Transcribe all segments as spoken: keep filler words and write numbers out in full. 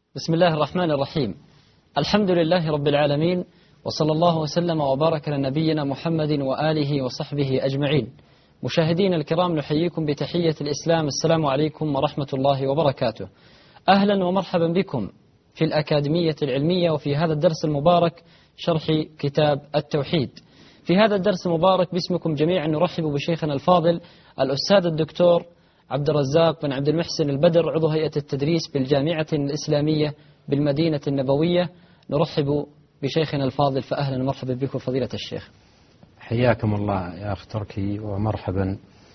بسم الله الرحمن الرحيم. الحمد لله رب العالمين، وصلى الله وسلم وبارك على نبينا محمد وآله وصحبه أجمعين. مشاهدين الكرام، نحييكم بتحية الإسلام، السلام عليكم ورحمة الله وبركاته. أهلا ومرحبا بكم في الأكاديمية العلمية وفي هذا الدرس المبارك شرح كتاب التوحيد. في هذا الدرس المبارك باسمكم جميعا نرحب بشيخنا الفاضل الأستاذ الدكتور عبد الرزاق بن عبد المحسن البدر، عضو هيئة التدريس بالجامعة الإسلامية بالمدينة النبوية. نرحب بشيخنا الفاضل، فأهلا ومرحبا بكم فضيلة الشيخ. حياكم الله يا أخ تركي، ومرحبا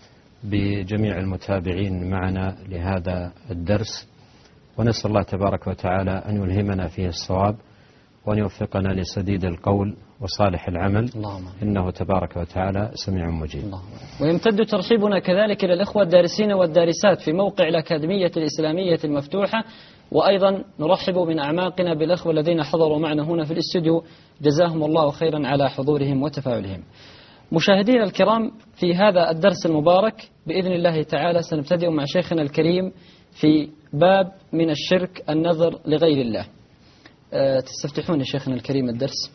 بجميع المتابعين معنا لهذا الدرس، ونسأل الله تبارك وتعالى أن يلهمنا فيه الصواب وأن يوفقنا لسديد القول وصالح العمل، اللهم إنه تبارك وتعالى سميع مجيب. ويمتد ترحيبنا كذلك إلى الإخوة الدارسين والدارسات في موقع الأكاديمية الإسلامية المفتوحة، وأيضا نرحب من أعماقنا بالأخوة الذين حضروا معنا هنا في الاستوديو، جزاهم الله خيرا على حضورهم وتفاعلهم. مشاهدينا الكرام، في هذا الدرس المبارك بإذن الله تعالى سنبتدئ مع شيخنا الكريم في باب من الشرك النظر لغير الله. أه تستفتحون يا شيخنا الكريم الدرس.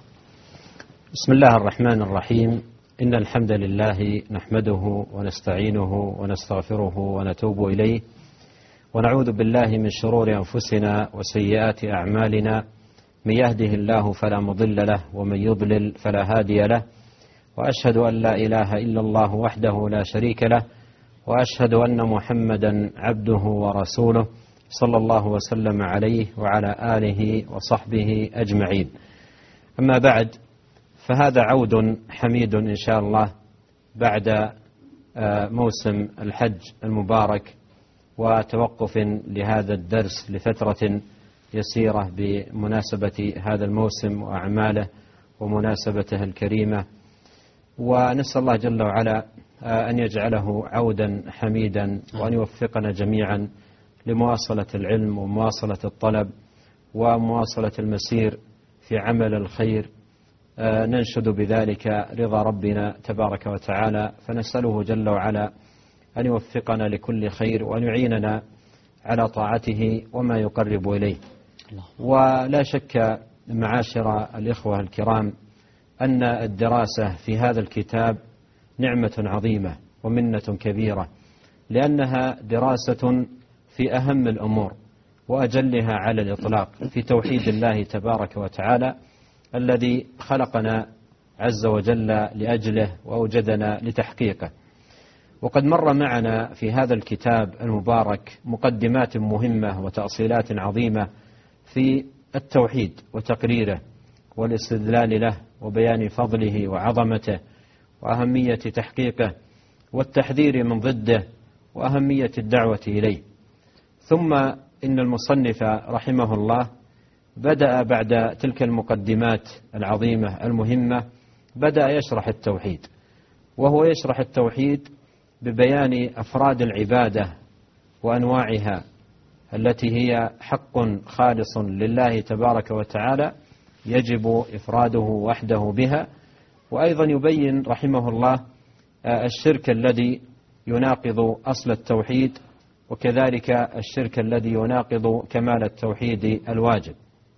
بسم الله الرحمن الرحيم. إن الحمد لله نحمده ونستعينه ونستغفره ونتوب إليه، ونعوذ بالله من شرور أنفسنا وسيئات أعمالنا. من يهده الله فلا مضل له، ومن يضلل فلا هادي له، وأشهد أن لا إله إلا الله وحده لا شريك له، وأشهد أن محمدا عبده ورسوله صلى الله وسلم عليه وعلى آله وصحبه أجمعين. أما بعد، فهذا عود حميد إن شاء الله بعد موسم الحج المبارك وتوقف لهذا الدرس لفترة يسيرة بمناسبة هذا الموسم وأعماله ومناسبته الكريمة، ونسأل الله جل وعلا أن يجعله عودا حميدا، وأن يوفقنا جميعا لمواصلة العلم ومواصلة الطلب ومواصلة المسير في عمل الخير، ننشد بذلك رضا ربنا تبارك وتعالى، فنسأله جل وعلا أن يوفقنا لكل خير وأن يعيننا على طاعته وما يقرب إليه. ولا شك معاشر الإخوة الكرام أن الدراسة في هذا الكتاب نعمة عظيمة ومنة كبيرة، لأنها دراسة في أهم الأمور وأجلها على الإطلاق في توحيد الله تبارك وتعالى الذي خلقنا عز وجل لأجله وأوجدنا لتحقيقه. وقد مر معنا في هذا الكتاب المبارك مقدمات مهمة وتأصيلات عظيمة في التوحيد وتقريره والاستدلال له وبيان فضله وعظمته وأهمية تحقيقه والتحذير من ضده وأهمية الدعوة إليه. ثم إن المصنف رحمه الله بدأ بعد تلك المقدمات العظيمة المهمة بدأ يشرح التوحيد، وهو يشرح التوحيد ببيان أفراد العبادة وأنواعها التي هي حق خالص لله تبارك وتعالى يجب إفراده وحده بها، وأيضا يبين رحمه الله الشرك الذي يناقض أصل التوحيد، وكذلك الشرك الذي يناقض كمال التوحيد الواجب.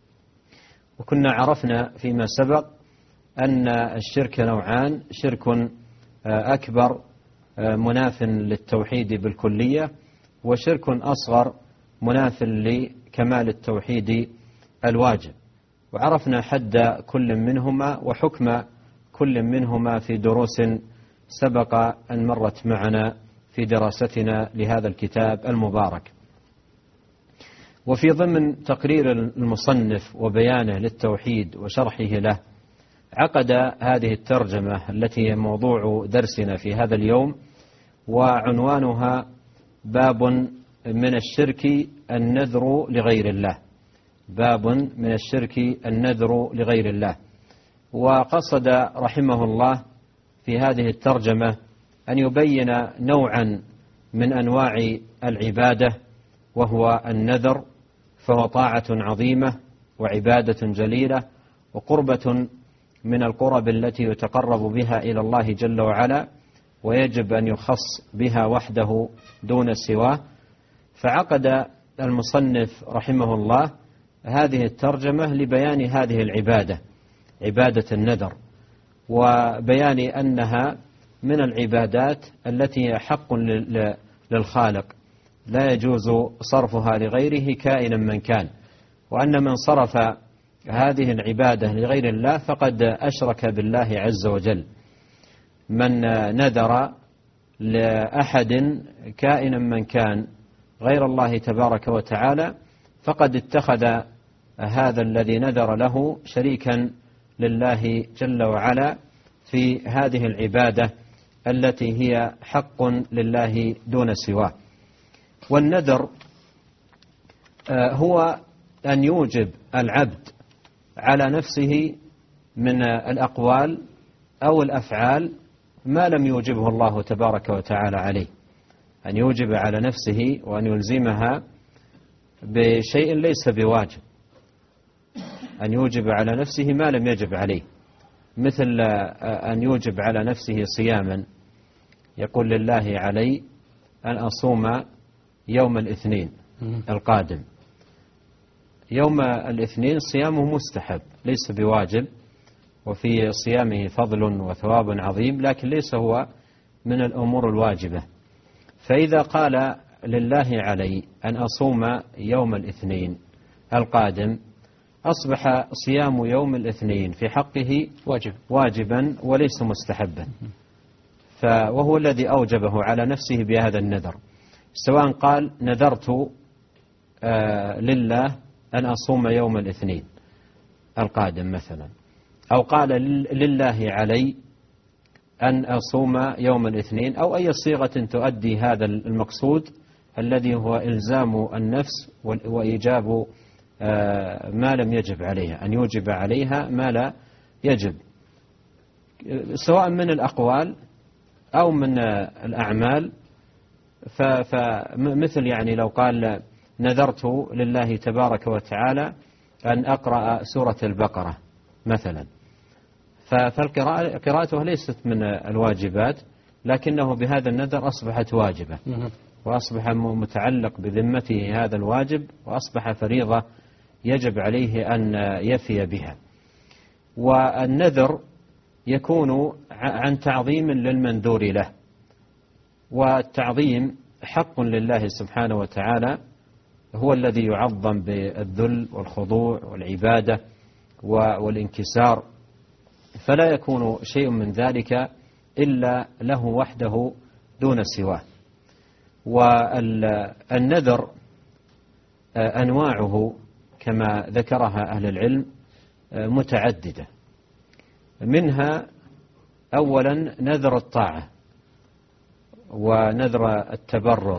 وكنا عرفنا فيما سبق أن الشرك نوعان: شرك أكبر مناف للتوحيد بالكلية، وشرك أصغر مناف لكمال التوحيد الواجب. وعرفنا حد كل منهما وحكم كل منهما في دروس سبق أن مرت معنا في دراستنا لهذا الكتاب المبارك. وفي ضمن تقرير المصنف وبيانه للتوحيد وشرحه له عقد هذه الترجمة التي هي موضوع درسنا في هذا اليوم، وعنوانها باب من الشرك النذر لغير الله. باب من الشرك النذر لغير الله. وقصد رحمه الله في هذه الترجمة أن يبين نوعا من أنواع العبادة، وهو النذر، فهو طاعة عظيمة وعبادة جليلة وقربة من القرب التي يتقرب بها إلى الله جل وعلا، ويجب أن يخص بها وحده دون سواه. فعقد المصنف رحمه الله هذه الترجمة لبيان هذه العبادة، عبادة النذر، وبيان أنها من العبادات التي حق للخالق لا يجوز صرفها لغيره كائنا من كان، وأن من صرف هذه العبادة لغير الله فقد أشرك بالله عز وجل. من نذر لأحد كائنا من كان غير الله تبارك وتعالى فقد اتخذ هذا الذي نذر له شريكا لله جل وعلا في هذه العبادة التي هي حق لله دون سواه. والنذر هو أن يوجب العبد على نفسه من الأقوال أو الأفعال ما لم يوجبه الله تبارك وتعالى عليه، أن يوجب على نفسه وأن يلزمها بشيء ليس بواجب، أن يوجب على نفسه ما لم يجب عليه، مثل أن يوجب على نفسه صياما، يقول لله علي أن أصوم يوم الاثنين القادم. يوم الاثنين صيامه مستحب ليس بواجب، وفي صيامه فضل وثواب عظيم، لكن ليس هو من الأمور الواجبة. فإذا قال لله علي أن أصوم يوم الاثنين القادم أصبح صيام يوم الاثنين في حقه واجب واجبا وليس مستحبا، وهو الذي أوجبه على نفسه بهذا النذر، سواء قال نذرت لله أن أصوم يوم الاثنين القادم مثلا، أو قال لله علي أن أصوم يوم الاثنين، أو أي صيغة تؤدي هذا المقصود الذي هو إلزام النفس وإيجاب ما لم يجب عليها، أن يوجب عليها ما لا يجب، سواء من الأقوال أو من الأعمال. فمثل يعني لو قال نذرت لله تبارك وتعالى أن أقرأ سورة البقرة مثلا، فالقراءة ليست من الواجبات، لكنه بهذا النذر أصبحت واجبة، وأصبح متعلق بذمته هذا الواجب، وأصبح فريضة يجب عليه أن يفي بها. والنذر يكون عن تعظيم للمنذور له، والتعظيم حق لله سبحانه وتعالى، هو الذي يعظم بالذل والخضوع والعبادة والانكسار، فلا يكون شيء من ذلك إلا له وحده دون سواه. والنذر أنواعه كما ذكرها أهل العلم متعددة، منها أولا نذر الطاعة ونذر التبرر،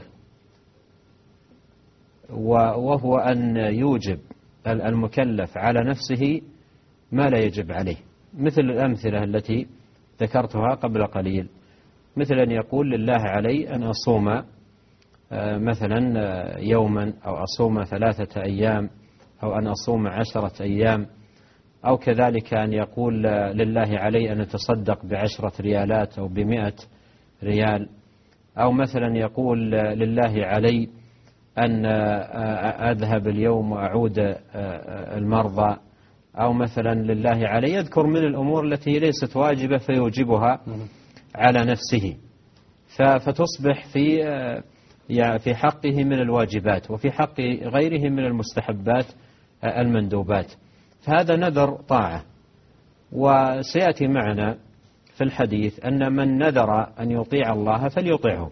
وهو أن يوجب المكلف على نفسه ما لا يجب عليه، مثل الأمثلة التي ذكرتها قبل قليل، مثل أن يقول لله علي أن أصوم مثلا يوما، أو أصوم ثلاثة أيام، أو أن أصوم عشرة أيام، أو كذلك أن يقول لله علي أن أتصدق بعشرة ريالات أو بمئة ريال، أو مثلا يقول لله علي أن أذهب اليوم وأعود المرضى، أو مثلا لله علي يذكر من الأمور التي ليست واجبة فيوجبها على نفسه، فتصبح في في حقه من الواجبات، وفي حق غيره من المستحبات المندوبات، فهذا نذر طاعة. وسيأتي معنا في الحديث أن من نذر أن يطيع الله فليطيعه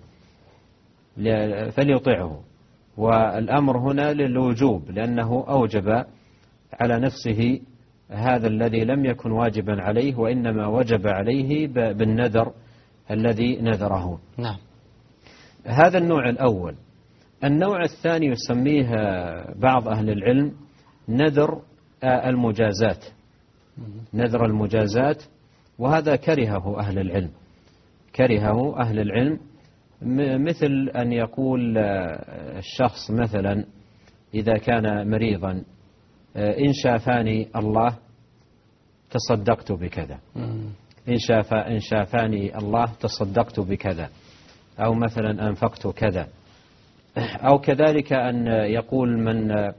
فليطيعه والأمر هنا للوجوب، لأنه أوجب على نفسه هذا الذي لم يكن واجبا عليه، وإنما وجب عليه بالنذر الذي نذره. نعم. هذا النوع الأول. النوع الثاني يسميه بعض أهل العلم نذر المجازات، نذر المجازات، وهذا كرهه أهل العلم، كرهه أهل العلم، مثل أن يقول الشخص مثلا إذا كان مريضا إن شافاني الله تصدقت بكذا، إن شاف إن شافاني الله تصدقت بكذا، أو مثلا أنفقت كذا، أو كذلك أن يقول من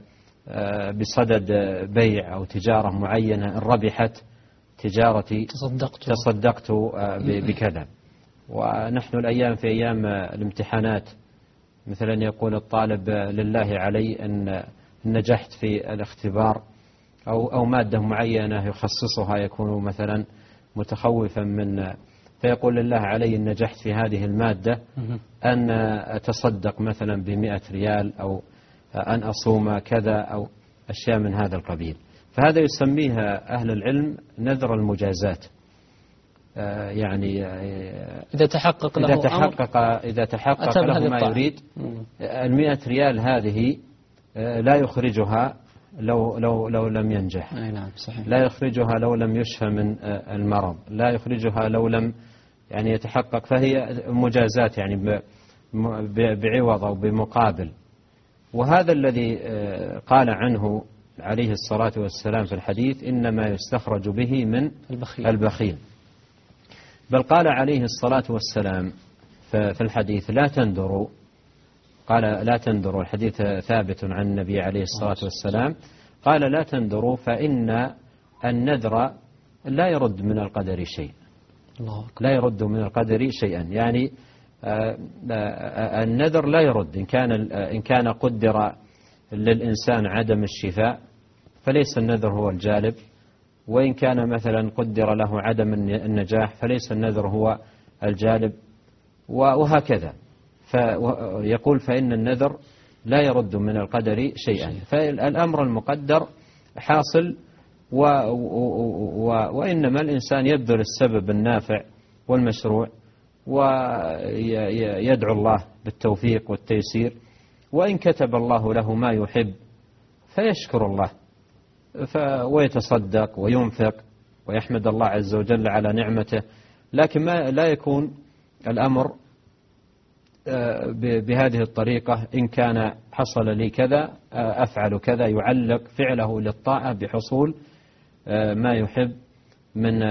بصدد بيع أو تجارة معينة إن ربحت تجارتي تصدقت, تصدقت بكذا. ونحن الأيام في أيام الامتحانات، مثلا يقول الطالب لله علي أن نجحت في الاختبار أو أو مادة معينة يخصصها، يكون مثلا متخوفا من، فيقول لله علي أن نجحت في هذه المادة أن أتصدق مثلا بمئة ريال أو أن أصوم كذا أو أشياء من هذا القبيل. فهذا يسميها أهل العلم نذر المجازات. يعني إذا تحقق له إذا تحقق إذا تحقق له ما يريد، المئة ريال هذه لا يخرجها لو لو لو لم ينجح، نعم صحيح. لا يخرجها لو لم يشفى من المرض، لا يخرجها لو لم يعني يتحقق، فهي مجازات يعني بعوض أو بمقابل. وهذا الذي قال عنه عليه الصلاة والسلام في الحديث إنما يستخرج به من البخيل, البخيل. بل قال عليه الصلاة والسلام في الحديث لا تندروا، قال لا تندروا، الحديث ثابت عن النبي عليه الصلاة والسلام، قال لا تندروا فإن النذر لا يرد من القدر شيء، لا يرد من القدر شيئا. يعني النذر لا يرد، إن كان إن كان قدر للإنسان عدم الشفاء فليس النذر هو الجالب، وإن كان مثلا قدر له عدم النجاح فليس النذر هو الجالب، وهكذا. فيقول فإن النذر لا يرد من القدر شيئا، فالأمر المقدر حاصل، و و وإنما الإنسان يبذل السبب النافع والمشروع ويدعو الله بالتوفيق والتيسير، وإن كتب الله له ما يحب فيشكر الله ويتصدق وينفق ويحمد الله عز وجل على نعمته. لكن ما لا يكون الأمر بهذه الطريقة، إن كان حصل لي كذا أفعل كذا، يعلق فعله للطاعة بحصول ما يحب من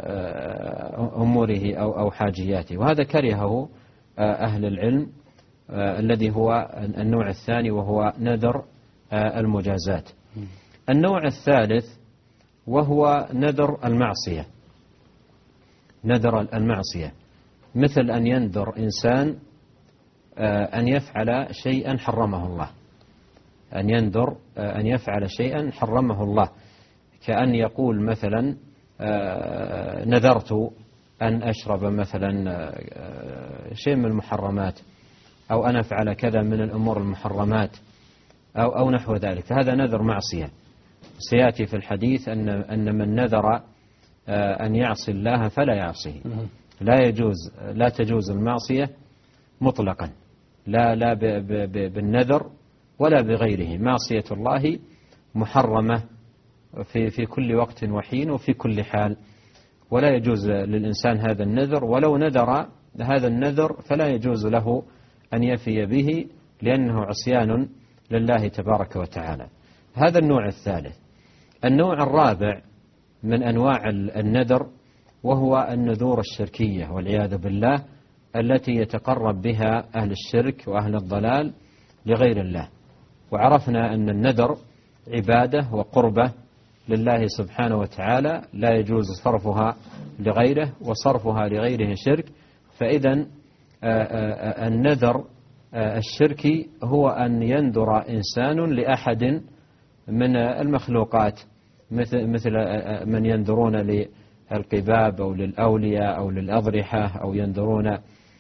أموره أو حاجياته. وهذا كرهه أهل العلم، الذي هو النوع الثاني وهو نذر المجازات. النوع الثالث وهو نذر المعصية، نذر المعصية، مثل أن ينذر إنسان أن يفعل شيئا حرمه الله، أن ينذر أن يفعل شيئا حرمه الله، كأن يقول مثلا نذرت أن أشرب مثلا شيء من المحرمات، أو أن أفعل كذا من الأمور المحرمات، أو أو نحو ذلك، فهذا نذر معصية. سيأتي في الحديث أن أن من نذر أن يعصي الله فلا يعصيه، لا يجوز لا تجوز المعصية مطلقا، لا لا بالنذر ولا بغيره. معصية الله محرمة في في كل وقت وحين وفي كل حال، ولا يجوز للإنسان هذا النذر، ولو نذر هذا النذر فلا يجوز له أن يفي به، لأنه عصيان لله تبارك وتعالى. هذا النوع الثالث. النوع الرابع من أنواع النذر وهو النذور الشركية والعياذ بالله، التي يتقرب بها أهل الشرك وأهل الضلال لغير الله. وعرفنا أن النذر عبادة وقربة لله سبحانه وتعالى، لا يجوز صرفها لغيره، وصرفها لغيره شرك. فإذا النذر الشركي هو أن ينذر إنسان لأحد من المخلوقات، مثل مثل من ينذرون للقباب أو للأولياء أو للأضرحة، أو ينذرون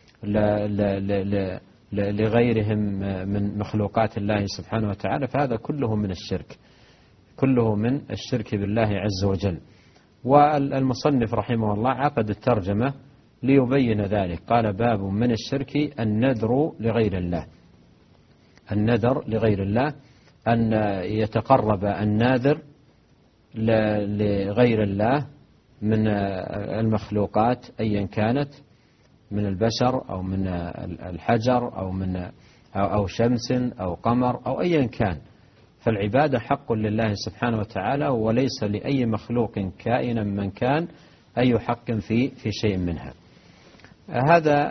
لغيرهم من مخلوقات الله سبحانه وتعالى، فهذا كله من الشرك، كله من الشرك بالله عز وجل. والمصنف رحمه الله عقد الترجمة ليبين ذلك، قال باب من الشرك النذر لغير الله. النذر لغير الله أن يتقرب الناذر لغير الله من المخلوقات أيا كانت، من البشر أو من الحجر أو من أو شمس أو قمر أو أيا كان، فالعبادة حق لله سبحانه وتعالى، وليس لأي مخلوق كائنا من كان أي حق في في شيء منها. هذا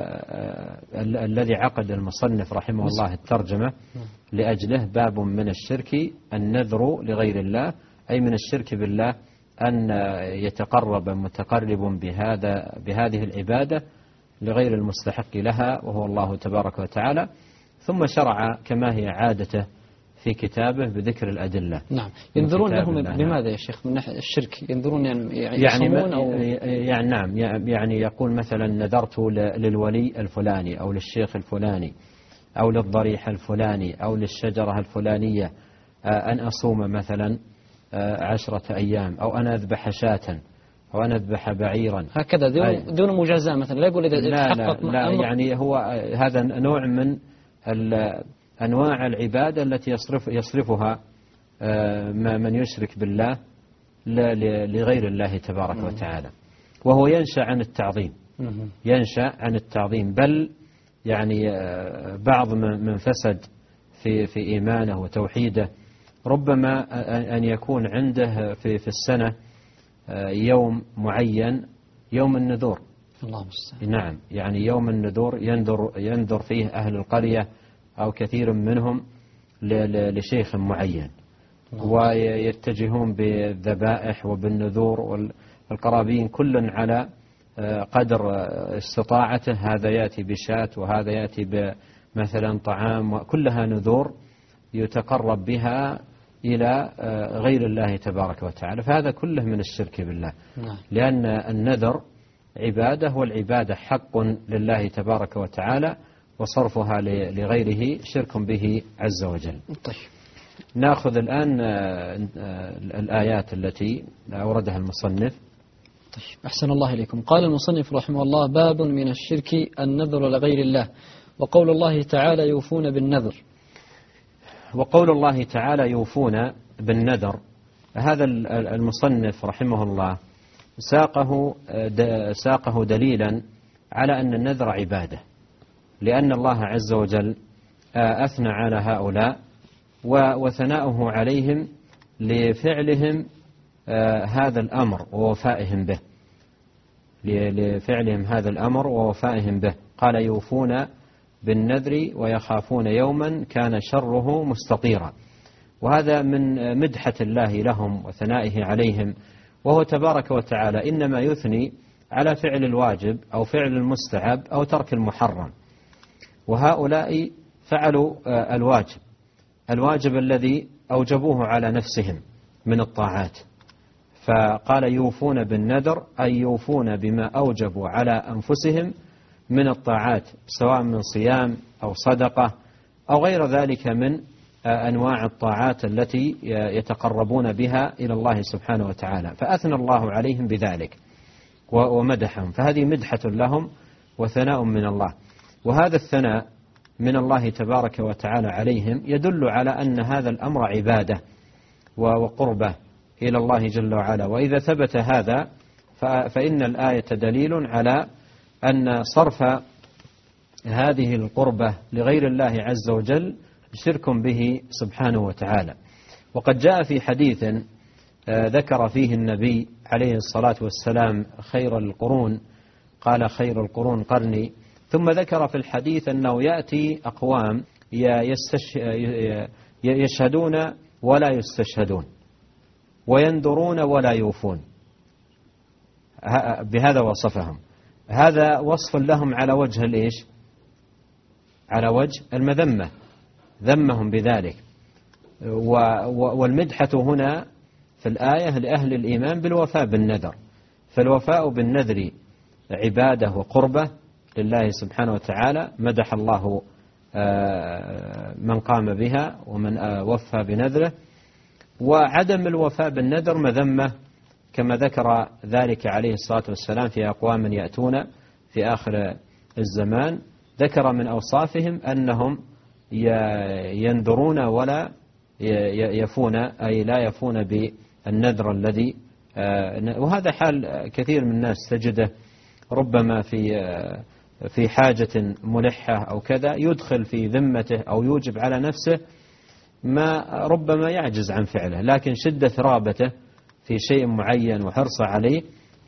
الذي عقد المصنف رحمه الله الترجمة لأجله باب من الشرك النذر لغير الله، أي من الشرك بالله أن يتقرب متقرب بهذا بهذه العبادة لغير المستحق لها وهو الله تبارك وتعالى. ثم شرع كما هي عادته في كتابه بذكر الأدلة. نعم. ينذرون لهم بماذا يا شيخ من ناحية الشرك؟ ينذرون يعني يعني, أو يعني نعم يعني يقول مثلا نذرت للولي الفلاني أو للشيخ الفلاني أو للضريح الفلاني أو للشجرة الفلانية أن أصوم مثلا عشرة أيام أو أن أذبح شاة أو أن أذبح بعيرا هكذا دون, دون مجازاة مثلا. لا يقول إذا لا لا, لا يعني هو هذا نوع من أنواع العبادة التي يصرف يصرفها من يشرك بالله لغير الله تبارك وتعالى، وهو ينشأ عن التعظيم ينشأ عن التعظيم بل يعني بعض من فسد في في إيمانه وتوحيده ربما أن يكون عنده في في السنة يوم معين يوم النذور. الله المستعان. نعم يعني يوم النذور ينذر ينذر فيه أهل القرية أو كثير منهم لشيخ معين ويتجهون بالذبائح وبالنذور والقرابين كل على قدر استطاعته، هذا يأتي بشاة وهذا يأتي بمثلا طعام، وكلها نذور يتقرب بها إلى غير الله تبارك وتعالى، فهذا كله من الشرك بالله. لأن النذر عبادة والعبادة حق لله تبارك وتعالى وصرفها لغيره شرك به عز وجل. طيب. نأخذ الآن الآيات التي أوردها المصنف. طيب. أحسن الله إليكم. قال المصنف رحمه الله: باب من الشرك النذر لغير الله، وقول الله تعالى يوفون بالنذر. وقول الله تعالى يوفون بالنذر، هذا المصنف رحمه الله ساقه ساقه دليلا على أن النذر عبادة، لأن الله عز وجل أثنى على هؤلاء وثناؤه عليهم لفعلهم هذا الأمر ووفائهم به لفعلهم هذا الأمر ووفائهم به. قال يوفون بالنذر ويخافون يوما كان شره مستطيرا، وهذا من مدحة الله لهم وثنائه عليهم، وهو تبارك وتعالى إنما يثني على فعل الواجب أو فعل المستحب أو ترك المحرم، وهؤلاء فعلوا الواجب الواجب الذي أوجبوه على نفسهم من الطاعات، فقال يوفون بالنذر أي يوفون بما أوجبوا على أنفسهم من الطاعات، سواء من صيام أو صدقة أو غير ذلك من أنواع الطاعات التي يتقربون بها إلى الله سبحانه وتعالى، فأثنى الله عليهم بذلك ومدحهم، فهذه مدحة لهم وثناء من الله. وهذا الثناء من الله تبارك وتعالى عليهم يدل على أن هذا الأمر عبادة وقربة إلى الله جل وعلا. وإذا ثبت هذا فإن الآية دليل على أن صرف هذه القربة لغير الله عز وجل شرك به سبحانه وتعالى. وقد جاء في حديث ذكر فيه النبي عليه الصلاة والسلام خير القرون، قال خير القرون قرني، ثم ذكر في الحديث أنه يأتي أقوام يشهدون ولا يستشهدون وينذرون ولا يوفون، بهذا وصفهم. هذا وصف لهم على وجه الإيش؟ على وجه المذمة، ذمهم بذلك. والمدحة هنا في الآية لأهل الإيمان بالوفاء بالنذر، فالوفاء بالنذر عبادة وقربة لله سبحانه وتعالى، مدح الله من قام بها ومن وفى بنذره. وعدم الوفاء بالنذر مذمة، كما ذكر ذلك عليه الصلاة والسلام في أقوام يأتون في آخر الزمان، ذكر من أوصافهم أنهم ينذرون ولا يفون، أي لا يفون بالنذر الذي، وهذا حال كثير من الناس تجده ربما في في حاجة ملحة أو كذا يدخل في ذمته أو يوجب على نفسه ما ربما يعجز عن فعله، لكن شدة رغبته في شيء معين وحرصه عليه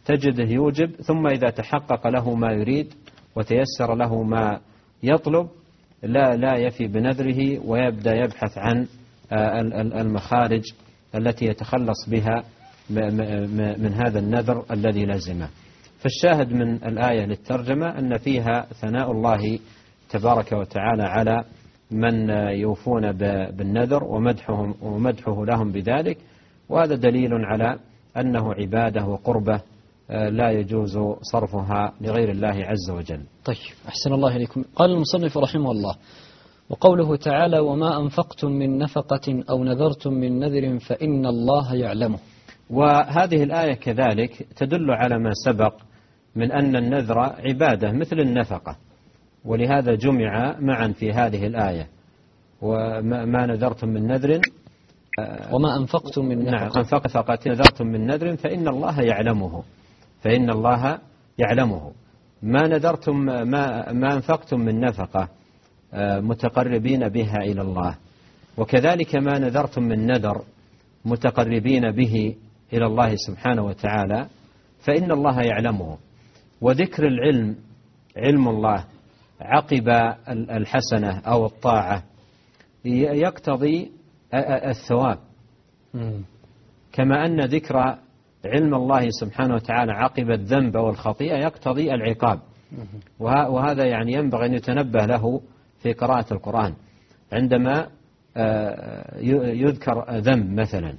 تجده يوجب، ثم إذا تحقق له ما يريد وتيسر له ما يطلب لا لا يفي بنذره، ويبدأ يبحث عن المخارج التي يتخلص بها من هذا النذر الذي لزمه. فالشاهد من الآية للترجمة أن فيها ثناء الله تبارك وتعالى على من يوفون بالنذر ومدحهم ومدحه لهم بذلك، وهذا دليل على أنه عبادة وقربة لا يجوز صرفها لغير الله عز وجل. طيب، أحسن الله إليكم. قال المصنف رحمه الله: وقوله تعالى: وما أنفقتم من نفقة أو نذرتم من نذر فإن الله يعلمه. وهذه الآية كذلك تدل على ما سبق من أن النذر عبادة مثل النفقة، ولهذا جمع معا في هذه الآية. وما نذرتم من نذر وما أنفقتم من نفقة نعم أنفقة نذرتم من نذر فإن الله يعلمه فإن الله يعلمه. ما نذرتم ما, ما أنفقتم من نفقة متقربين بها إلى الله، وكذلك ما نذرتم من نذر متقربين به إلى الله سبحانه وتعالى فإن الله يعلمه. وذكر العلم علم الله عقب الحسنة أو الطاعة يقتضي الثواب، كما أن ذكر علم الله سبحانه وتعالى عقب الذنب والخطيئة يقتضي العقاب. وهذا يعني ينبغي أن يتنبه له في قراءة القرآن، عندما يذكر ذنب مثلا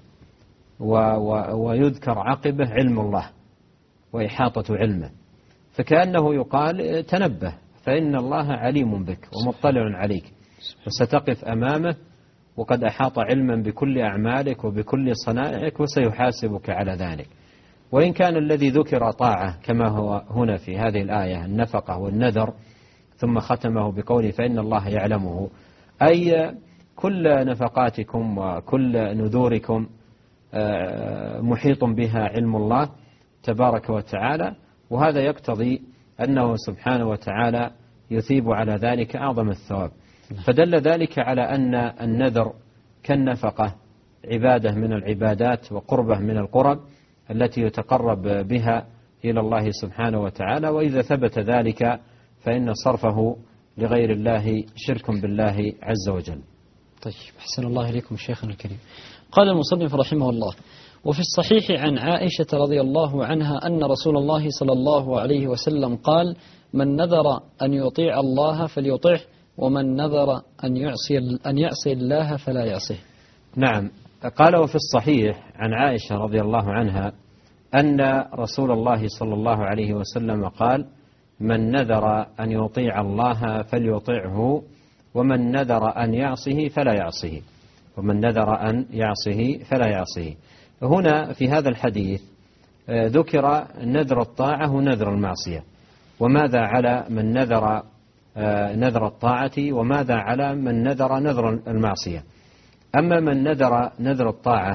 ويذكر عقبه علم الله وإحاطة علمه، فكأنه يقال تنبه فإن الله عليم بك ومطلع عليك، وستقف أمامه وقد أحاط علما بكل أعمالك وبكل صنائعك وسيحاسبك على ذلك. وإن كان الذي ذكر طاعة كما هو هنا في هذه الآية النفقة والنذر، ثم ختمه بقوله فإن الله يعلمه، أي كل نفقاتكم وكل نذوركم محيط بها علم الله تبارك وتعالى، وهذا يقتضي أنه سبحانه وتعالى يثيب على ذلك أعظم الثواب. فدل ذلك على أن النذر كالنفقة عبادة من العبادات وقربة من القرب التي يتقرب بها إلى الله سبحانه وتعالى، وإذا ثبت ذلك فإن صرفه لغير الله شرك بالله عز وجل. طيب، أحسن الله إليكم شيخنا الكريم. قال المصنف رحمه الله: وفي الصحيح عن عائشة رضي الله عنها أن رسول الله صلى الله عليه وسلم قال: من نذر أن يطيع الله فليطعه، ومن نذر أن يعصي أن يعصي الله فلا يعصيه. نعم، قال وفي الصحيح عن عائشة رضي الله عنها أن رسول الله صلى الله عليه وسلم قال: من نذر أن يطيع الله فليطعه، ومن نذر أن يعصه فلا يعصيه ومن نذر أن يعصه فلا يعصيه. هنا في هذا الحديث ذكر نذر الطاعة ونذر المعصية، وماذا على من نذر نذر الطاعة وماذا على من نذر نذر المعصية. أما من نذر نذر الطاعة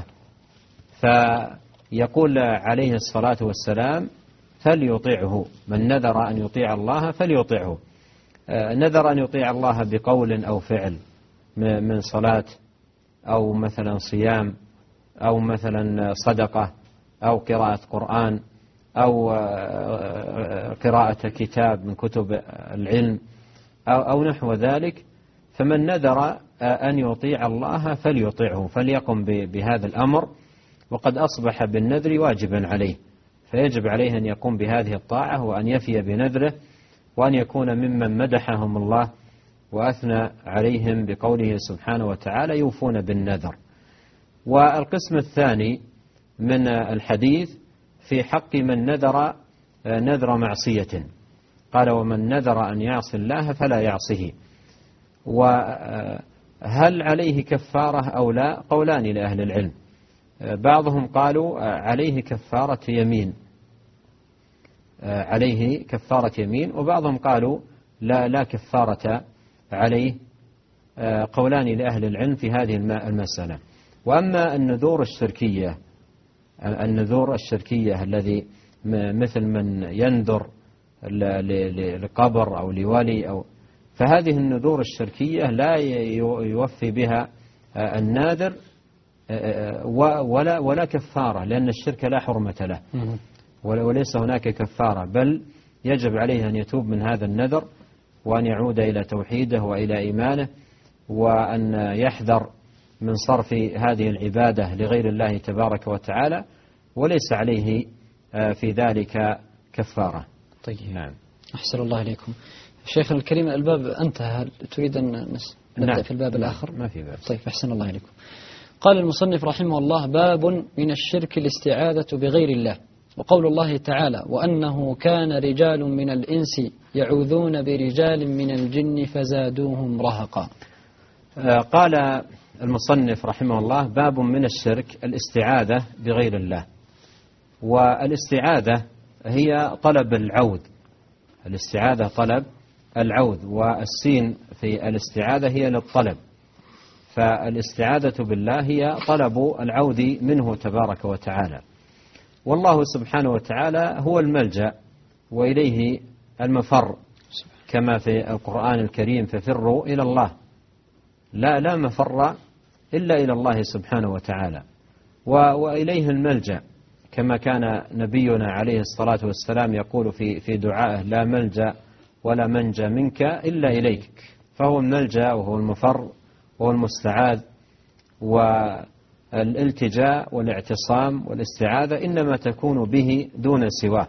فيقول عليه الصلاة والسلام: فليطيعه، من نذر أن يطيع الله فليطيعه. نذر أن يطيع الله بقول أو فعل من صلاة أو مثلا صيام أو مثلا صدقة أو قراءة قرآن أو قراءة كتاب من كتب العلم أو نحو ذلك، فمن نذر أن يطيع الله فليطيعه، فليقم بهذا الأمر، وقد أصبح بالنذر واجبا عليه، فيجب عليه أن يقوم بهذه الطاعة وأن يفي بنذره، وأن يكون ممن مدحهم الله وأثنى عليهم بقوله سبحانه وتعالى: يوفون بالنذر. والقسم الثاني من الحديث في حق من نذر نذر معصية، قال: ومن نذر أن يعصي الله فلا يعصيه. وهل عليه كفارة أو لا؟ قولان لأهل العلم، بعضهم قالوا عليه كفارة يمين عليه كفارة يمين وبعضهم قالوا لا لا كفارة عليه. قولان لأهل العلم في هذه المسألة. وأما النذور الشركية النذور الشركية الذي مثل من ينذر لقبر أو لولي أو فهذه النذور الشركية لا يوفي بها الناذر ولا ولا كفارة، لأن الشرك لا حرمة له. وليس هناك كفارة، بل يجب عليه أن يتوب من هذا النذر وأن يعود إلى توحيده وإلى إيمانه، وأن يحذر من صرف هذه العبادة لغير الله تبارك وتعالى، وليس عليه في ذلك كفارة. طيب نعم. أحسن الله إليكم. شيخنا الكريم، الباب انتهى، هل تريد أن نبدأ نعم. في الباب الآخر؟ ما في باب. طيب أحسن الله إليكم. قال المصنف رحمه الله: باب من الشرك الاستعاذة بغير الله. وقول الله تعالى: وأنه كان رجال من الإنس يعوذون برجال من الجن فزادوهم رهقا. قال المصنف رحمه الله: باب من الشرك الاستعاذة بغير الله. والاستعاذة هي طلب العوذ، الاستعاذة طلب العوذ، والسين في الاستعاذة هي للطلب، فالاستعاذة بالله هي طلب العوذ منه تبارك وتعالى. والله سبحانه وتعالى هو الملجأ وإليه المفر، كما في القرآن الكريم: ففروا إلى الله. لا لا مفر إلا إلى الله سبحانه وتعالى، وإليه الملجأ، كما كان نبينا عليه الصلاة والسلام يقول في في دعائه: لا ملجأ ولا منجى منك إلا إليك. فهو الملجأ وهو المفر وهو المستعاذ. والالتجاء والاعتصام والاستعاذة إنما تكون به دون سواه.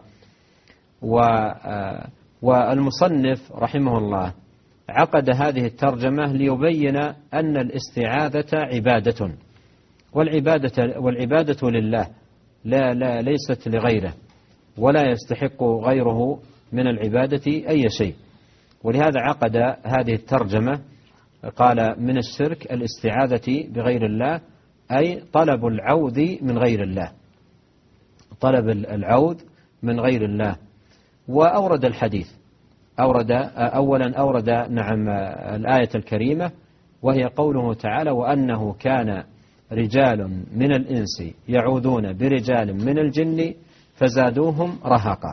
والمصنف رحمه الله عقد هذه الترجمة ليبين أن الاستعاذة عبادة، والعبادة والعبادة لله، لا لا ليست لغيره، ولا يستحق غيره من العبادة أي شيء. ولهذا عقد هذه الترجمة، قال: من الشرك الاستعاذة بغير الله، أي طلب العوذ من غير الله، طلب العوذ من غير الله. وأورد الحديث، أورد أولا أورد نعم الآية الكريمة، وهي قوله تعالى: وأنه كان رجال من الإنس يعوذون برجال من الجن فزادوهم رهقا.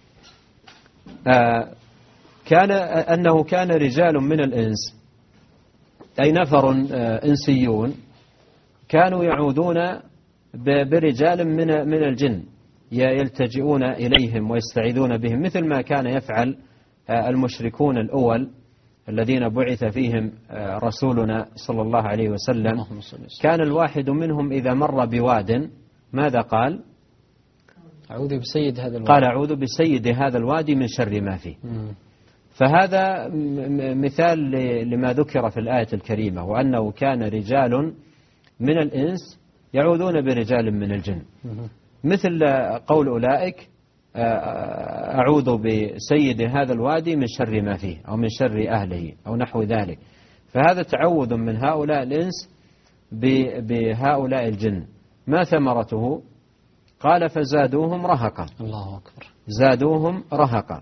آه كان أنه كان رجال من الإنس، أي نفر آه إنسيون كانوا يعوذون برجال من من الجن، يلتجئون إليهم ويستعيذون بهم، مثل ما كان يفعل آه المشركون الأول الذين بعث فيهم رسولنا صلى الله عليه وسلم. كان الواحد منهم إذا مر بواد ماذا قال؟ أعوذ بسيد هذا الوادي. قال: أعوذ بسيد هذا الوادي من شر ما فيه. فهذا مثال لما ذكر في الآية الكريمة: وأنه كان رجال من الإنس يعوذون برجال من الجن، مثل قول أولئك: أعوذ بسيد هذا الوادي من شر ما فيه، أو من شر أهله، أو نحو ذلك. فهذا تعوذ من هؤلاء الإنس بهؤلاء الجن. ما ثمرته؟ قال: فزادوهم رهقا. الله أكبر. زادوهم رهقا.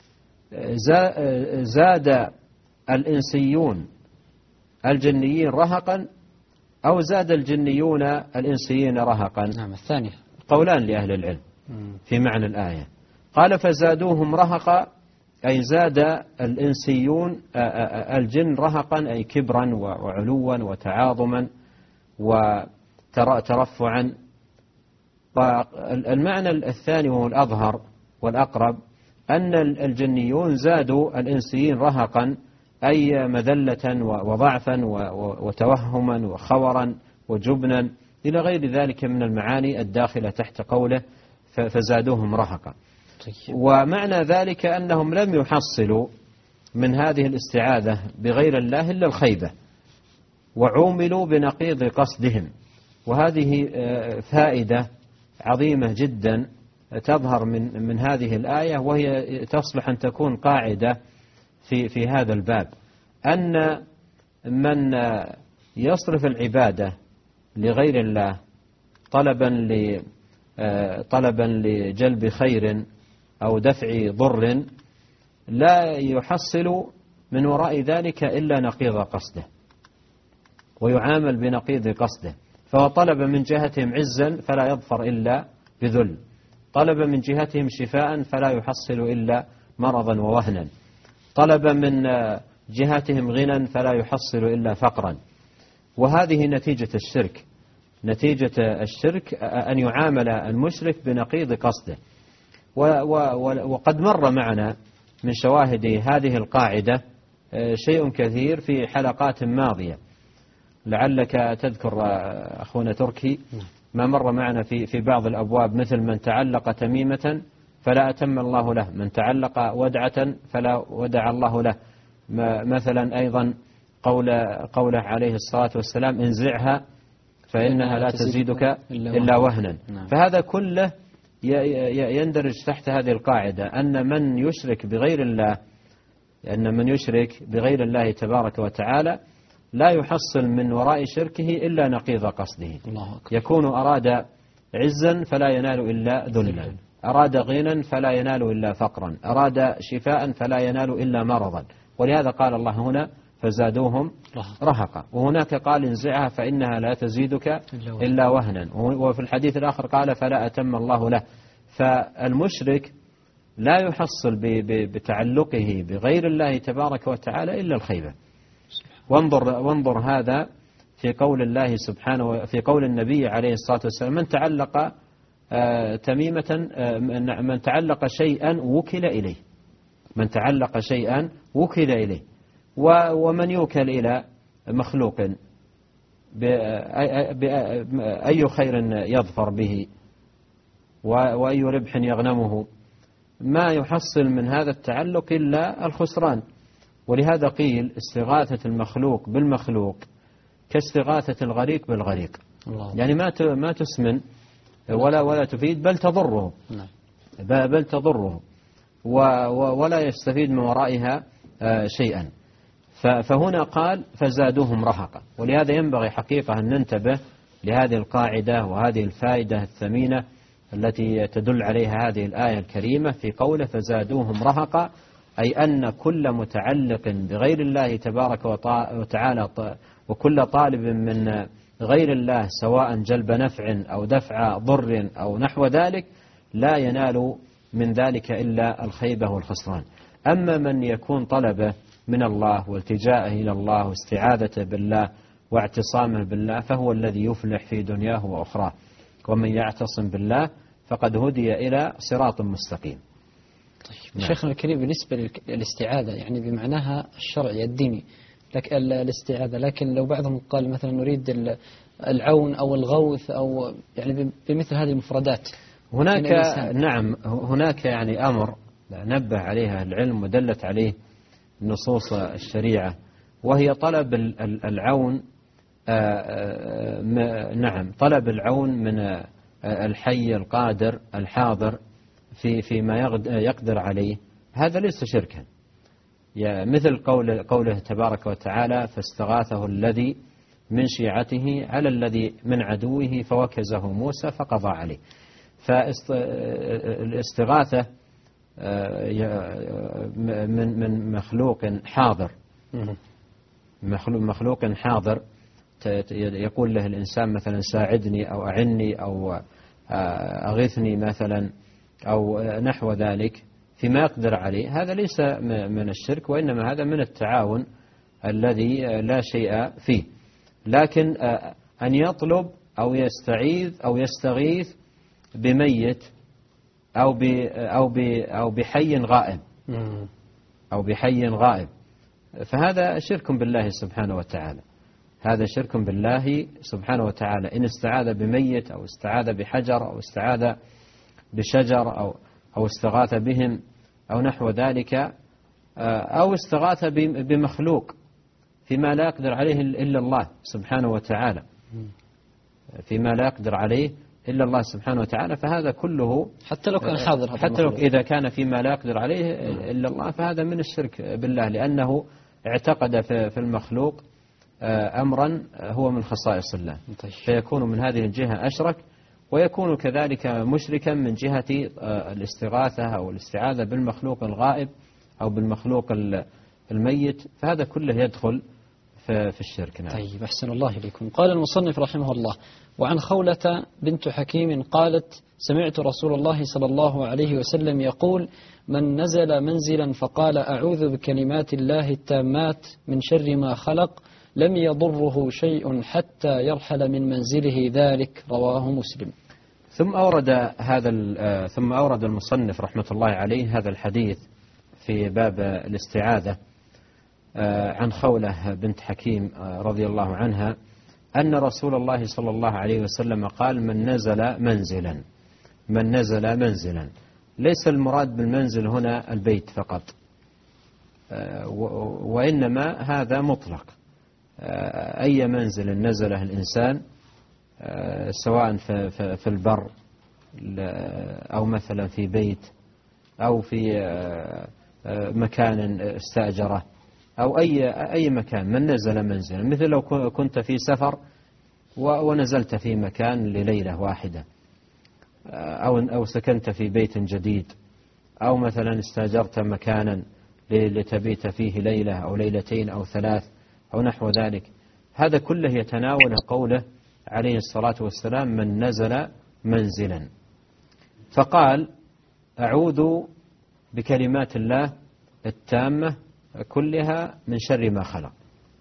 زاد الإنسيون الجنيين رهقا، أو زاد الجنيون الإنسيين رهقا؟ نعم، الثانية. قولان لأهل العلم في معنى الآية. قال: فزادوهم رهقا، أي زاد الإنسيون الجن رهقا، أي كبرا وعلوا وتعاظما وترفعا. المعنى الثاني وهو الأظهر والأقرب، أن الجنيون زادوا الإنسيين رهقا، أي مذلة وضعفا وتوهما وخورا وجبنا إلى غير ذلك من المعاني الداخلة تحت قوله فزادوهم رهقا. ومعنى ذلك أنهم لم يحصلوا من هذه الاستعاذة بغير الله إلا الخيبة، وعوملوا بنقيض قصدهم. وهذه فائدة عظيمة جدا تظهر من من هذه الآية، وهي تصلح أن تكون قاعدة في في هذا الباب، أن من يصرف العبادة لغير الله طلبا ل طلبا لجلب خير أو دفع ضر، لا يحصل من وراء ذلك إلا نقيض قصده، ويعامل بنقيض قصده. فهو طلب من جهتهم عزا فلا يظفر إلا بذل، طلب من جهتهم شفاء فلا يحصل إلا مرضا ووهنا، طلب من جهتهم غنى فلا يحصل إلا فقرا. وهذه نتيجة الشرك. نتيجة الشرك أن يعامل المشرك بنقيض قصده، وقد مر معنا من شواهد هذه القاعدة شيء كثير في حلقات ماضية، لعلك تذكر أخونا تركي ما مر معنا في في بعض الأبواب، مثل من تعلق تميمة فلا أتم الله له، من تعلق ودعة فلا ودع الله له. مثلا أيضا قول قوله عليه الصلاة والسلام انزعها فإنها لا تزيدك إلا وهنا. فهذا كله يندرج تحت هذه القاعدة، أن من يشرك بغير الله أن من يشرك بغير الله تبارك وتعالى لا يحصل من وراء شركه إلا نقيض قصده. يكون أراد عزا فلا ينال إلا ذلا، أراد غنى فلا ينال إلا فقرا، أراد شفاء فلا ينال إلا مرضا. ولهذا قال الله هنا فزادوهم رهقا، وهناك قال انزعها فإنها لا تزيدك إلا وهنا، وفي الحديث الآخر قال فلا أتم الله له. فالمشرك لا يحصل بتعلقه بغير الله تبارك وتعالى إلا الخيبة. وانظر, وانظر هذا في قول الله سبحانه، في قول النبي عليه الصلاة والسلام من تعلق تميمة من تعلق شيئا وكل إليه، من تعلق شيئا وكل إليه. ومن يوكل إلى مخلوق بأي خير يظفر به وأي ربح يغنمه، ما يحصل من هذا التعلق إلا الخسران. ولهذا قيل استغاثة المخلوق بالمخلوق كاستغاثة الغريق بالغريق، يعني ما ما تسمن ولا ولا تفيد بل تضره، بل تضره ولا يستفيد من ورائها شيئا. فهنا قال فزادوهم رهقا. ولهذا ينبغي حقيقة أن ننتبه لهذه القاعدة وهذه الفائدة الثمينة التي تدل عليها هذه الآية الكريمة في قوله فزادوهم رهقا، أي أن كل متعلق بغير الله تبارك وتعالى وكل طالب من غير الله سواء جلب نفع أو دفع ضر أو نحو ذلك لا ينال من ذلك إلا الخيبة والخسران. أما من يكون طلبه من الله والتجاءه إلى الله واستعاذته بالله واعتصامه بالله فهو الذي يفلح في دنياه وأخراه. ومن يعتصم بالله فقد هدي إلى صراط مستقيم. طيب شيخنا الكريم، بالنسبة للاستعاذة يعني بمعناها الشرعي الديني لك الاستعاذة، لكن لو بعضهم قال مثلا نريد العون أو الغوث أو يعني بمثل هذه المفردات هناك نعم هناك يعني أمر نبه عليها العلم ودلت عليه نصوص الشريعة، وهي طلب العون. نعم طلب العون من الحي القادر الحاضر في فيما يقدر عليه، هذا ليس شركا. مثل قول قوله تبارك وتعالى فاستغاثه الذي من شيعته على الذي من عدوه فوكزه موسى فقضى عليه. فالاستغاثة من من مخلوق حاضر، مخلوق حاضر يقول له الإنسان مثلا ساعدني أو أعني أو أغثني مثلا أو نحو ذلك فيما يقدر عليه، هذا ليس من الشرك، وإنما هذا من التعاون الذي لا شيء فيه. لكن أن يطلب أو يستعيذ أو يستغيث بميت أو ب أو ب أو بحي غائب أو بحي غائب فهذا شرك بالله سبحانه وتعالى، هذا شرك بالله سبحانه وتعالى. إن استعاذ بميت أو استعاذ بحجر أو استعاذ بشجر أو أو استغاث بهم أو نحو ذلك، أو استغاث بمخلوق فيما لا يقدر عليه إلا الله سبحانه وتعالى، فيما لا يقدر عليه إلا الله سبحانه وتعالى، فهذا كله حتى لو كان حاضر، حتى لو إذا كان فيما لا يقدر عليه إلا الله فهذا من الشرك بالله، لأنه اعتقد في المخلوق أمرا هو من خصائص الله، فيكون من هذه الجهة أشرك، ويكون كذلك مشركا من جهة الاستغاثة أو الاستعاذة بالمخلوق الغائب أو بالمخلوق الميت، فهذا كله يدخل في الشرك. نعم. طيب أحسن الله إليكم. قال المصنف رحمه الله: وعن خولة بنت حكيم قالت: سمعت رسول الله صلى الله عليه وسلم يقول: من نزل منزلا فقال أعوذ بكلمات الله التامات من شر ما خلق لم يضره شيء حتى يرحل من منزله ذلك. رواه مسلم. ثم أورد هذا ثم أورد المصنف رحمة الله عليه هذا الحديث في باب الاستعاذة عن خولة بنت حكيم رضي الله عنها أن رسول الله صلى الله عليه وسلم قال: من نزل منزلا من نزل منزلا ليس المراد بالمنزل هنا البيت فقط، وإنما هذا مطلق، أي منزل نزله الإنسان سواء في البر أو مثلا في بيت أو في مكان استأجره أو أي أي مكان، من نزل منزلا، مثل لو كنت في سفر ونزلت في مكان لليلة واحدة، أو أو سكنت في بيت جديد، أو مثلا استأجرت مكانا لتبيت فيه ليلة أو ليلتين أو ثلاث أو نحو ذلك، هذا كله يتناول قوله عليه الصلاة والسلام: من نزل منزلا. فقال: أعوذ بكلمات الله التامة كلها من شر ما خلق،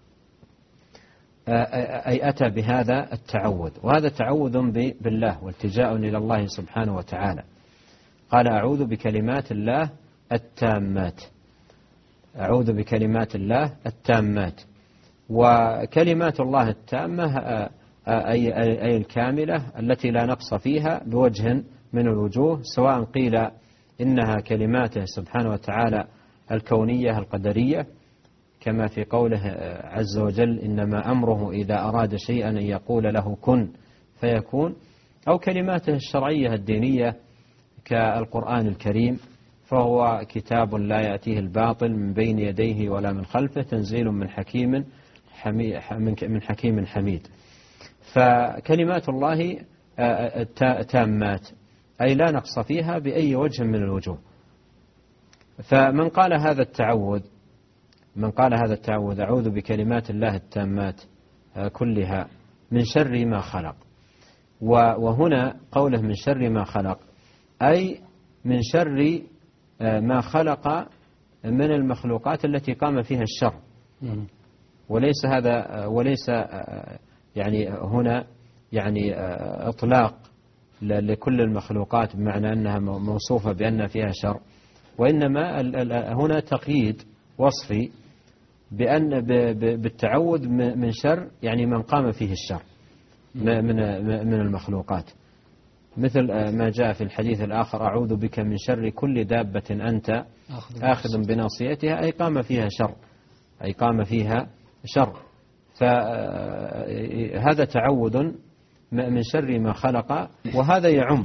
أي أتى بهذا التعوذ، وهذا تعوذ بالله والتجاء إلى الله سبحانه وتعالى. قال: أعوذ بكلمات الله التامات، أعوذ بكلمات الله التامات. وكلمات الله التامة أي, أي الكاملة التي لا نقص فيها بوجه من الوجوه، سواء قيل إنها كلماته سبحانه وتعالى الكونية القدرية كما في قوله عز وجل: إنما أمره إذا أراد شيئا أن يقول له كن فيكون، أو كلماته الشرعية الدينية كالقرآن الكريم، فهو كتاب لا يأتيه الباطل من بين يديه ولا من خلفه، تنزيل من حكيم من حكيم حميد. فكلمات الله تامات أي لا نقص فيها بأي وجه من الوجوه. فمن قال هذا التعوذ من قال هذا التعوذ أعوذ بكلمات الله التامات كلها من شر ما خلق، وهنا قوله من شر ما خلق أي من شر ما خلق من المخلوقات التي قام فيها الشر، وليس هذا وليس يعني هنا يعني إطلاق لكل المخلوقات بمعنى أنها موصوفة بأن فيها شر، وإنما هنا تقييد وصفي بأن بالتعوذ من شر يعني من قام فيه الشر من من المخلوقات، مثل ما جاء في الحديث الآخر: أعوذ بك من شر كل دابة أنت آخذ بناصيتها، أي قام فيها شر أي قام فيها شر. فهذا تعوذ من شر ما خلق، وهذا يعم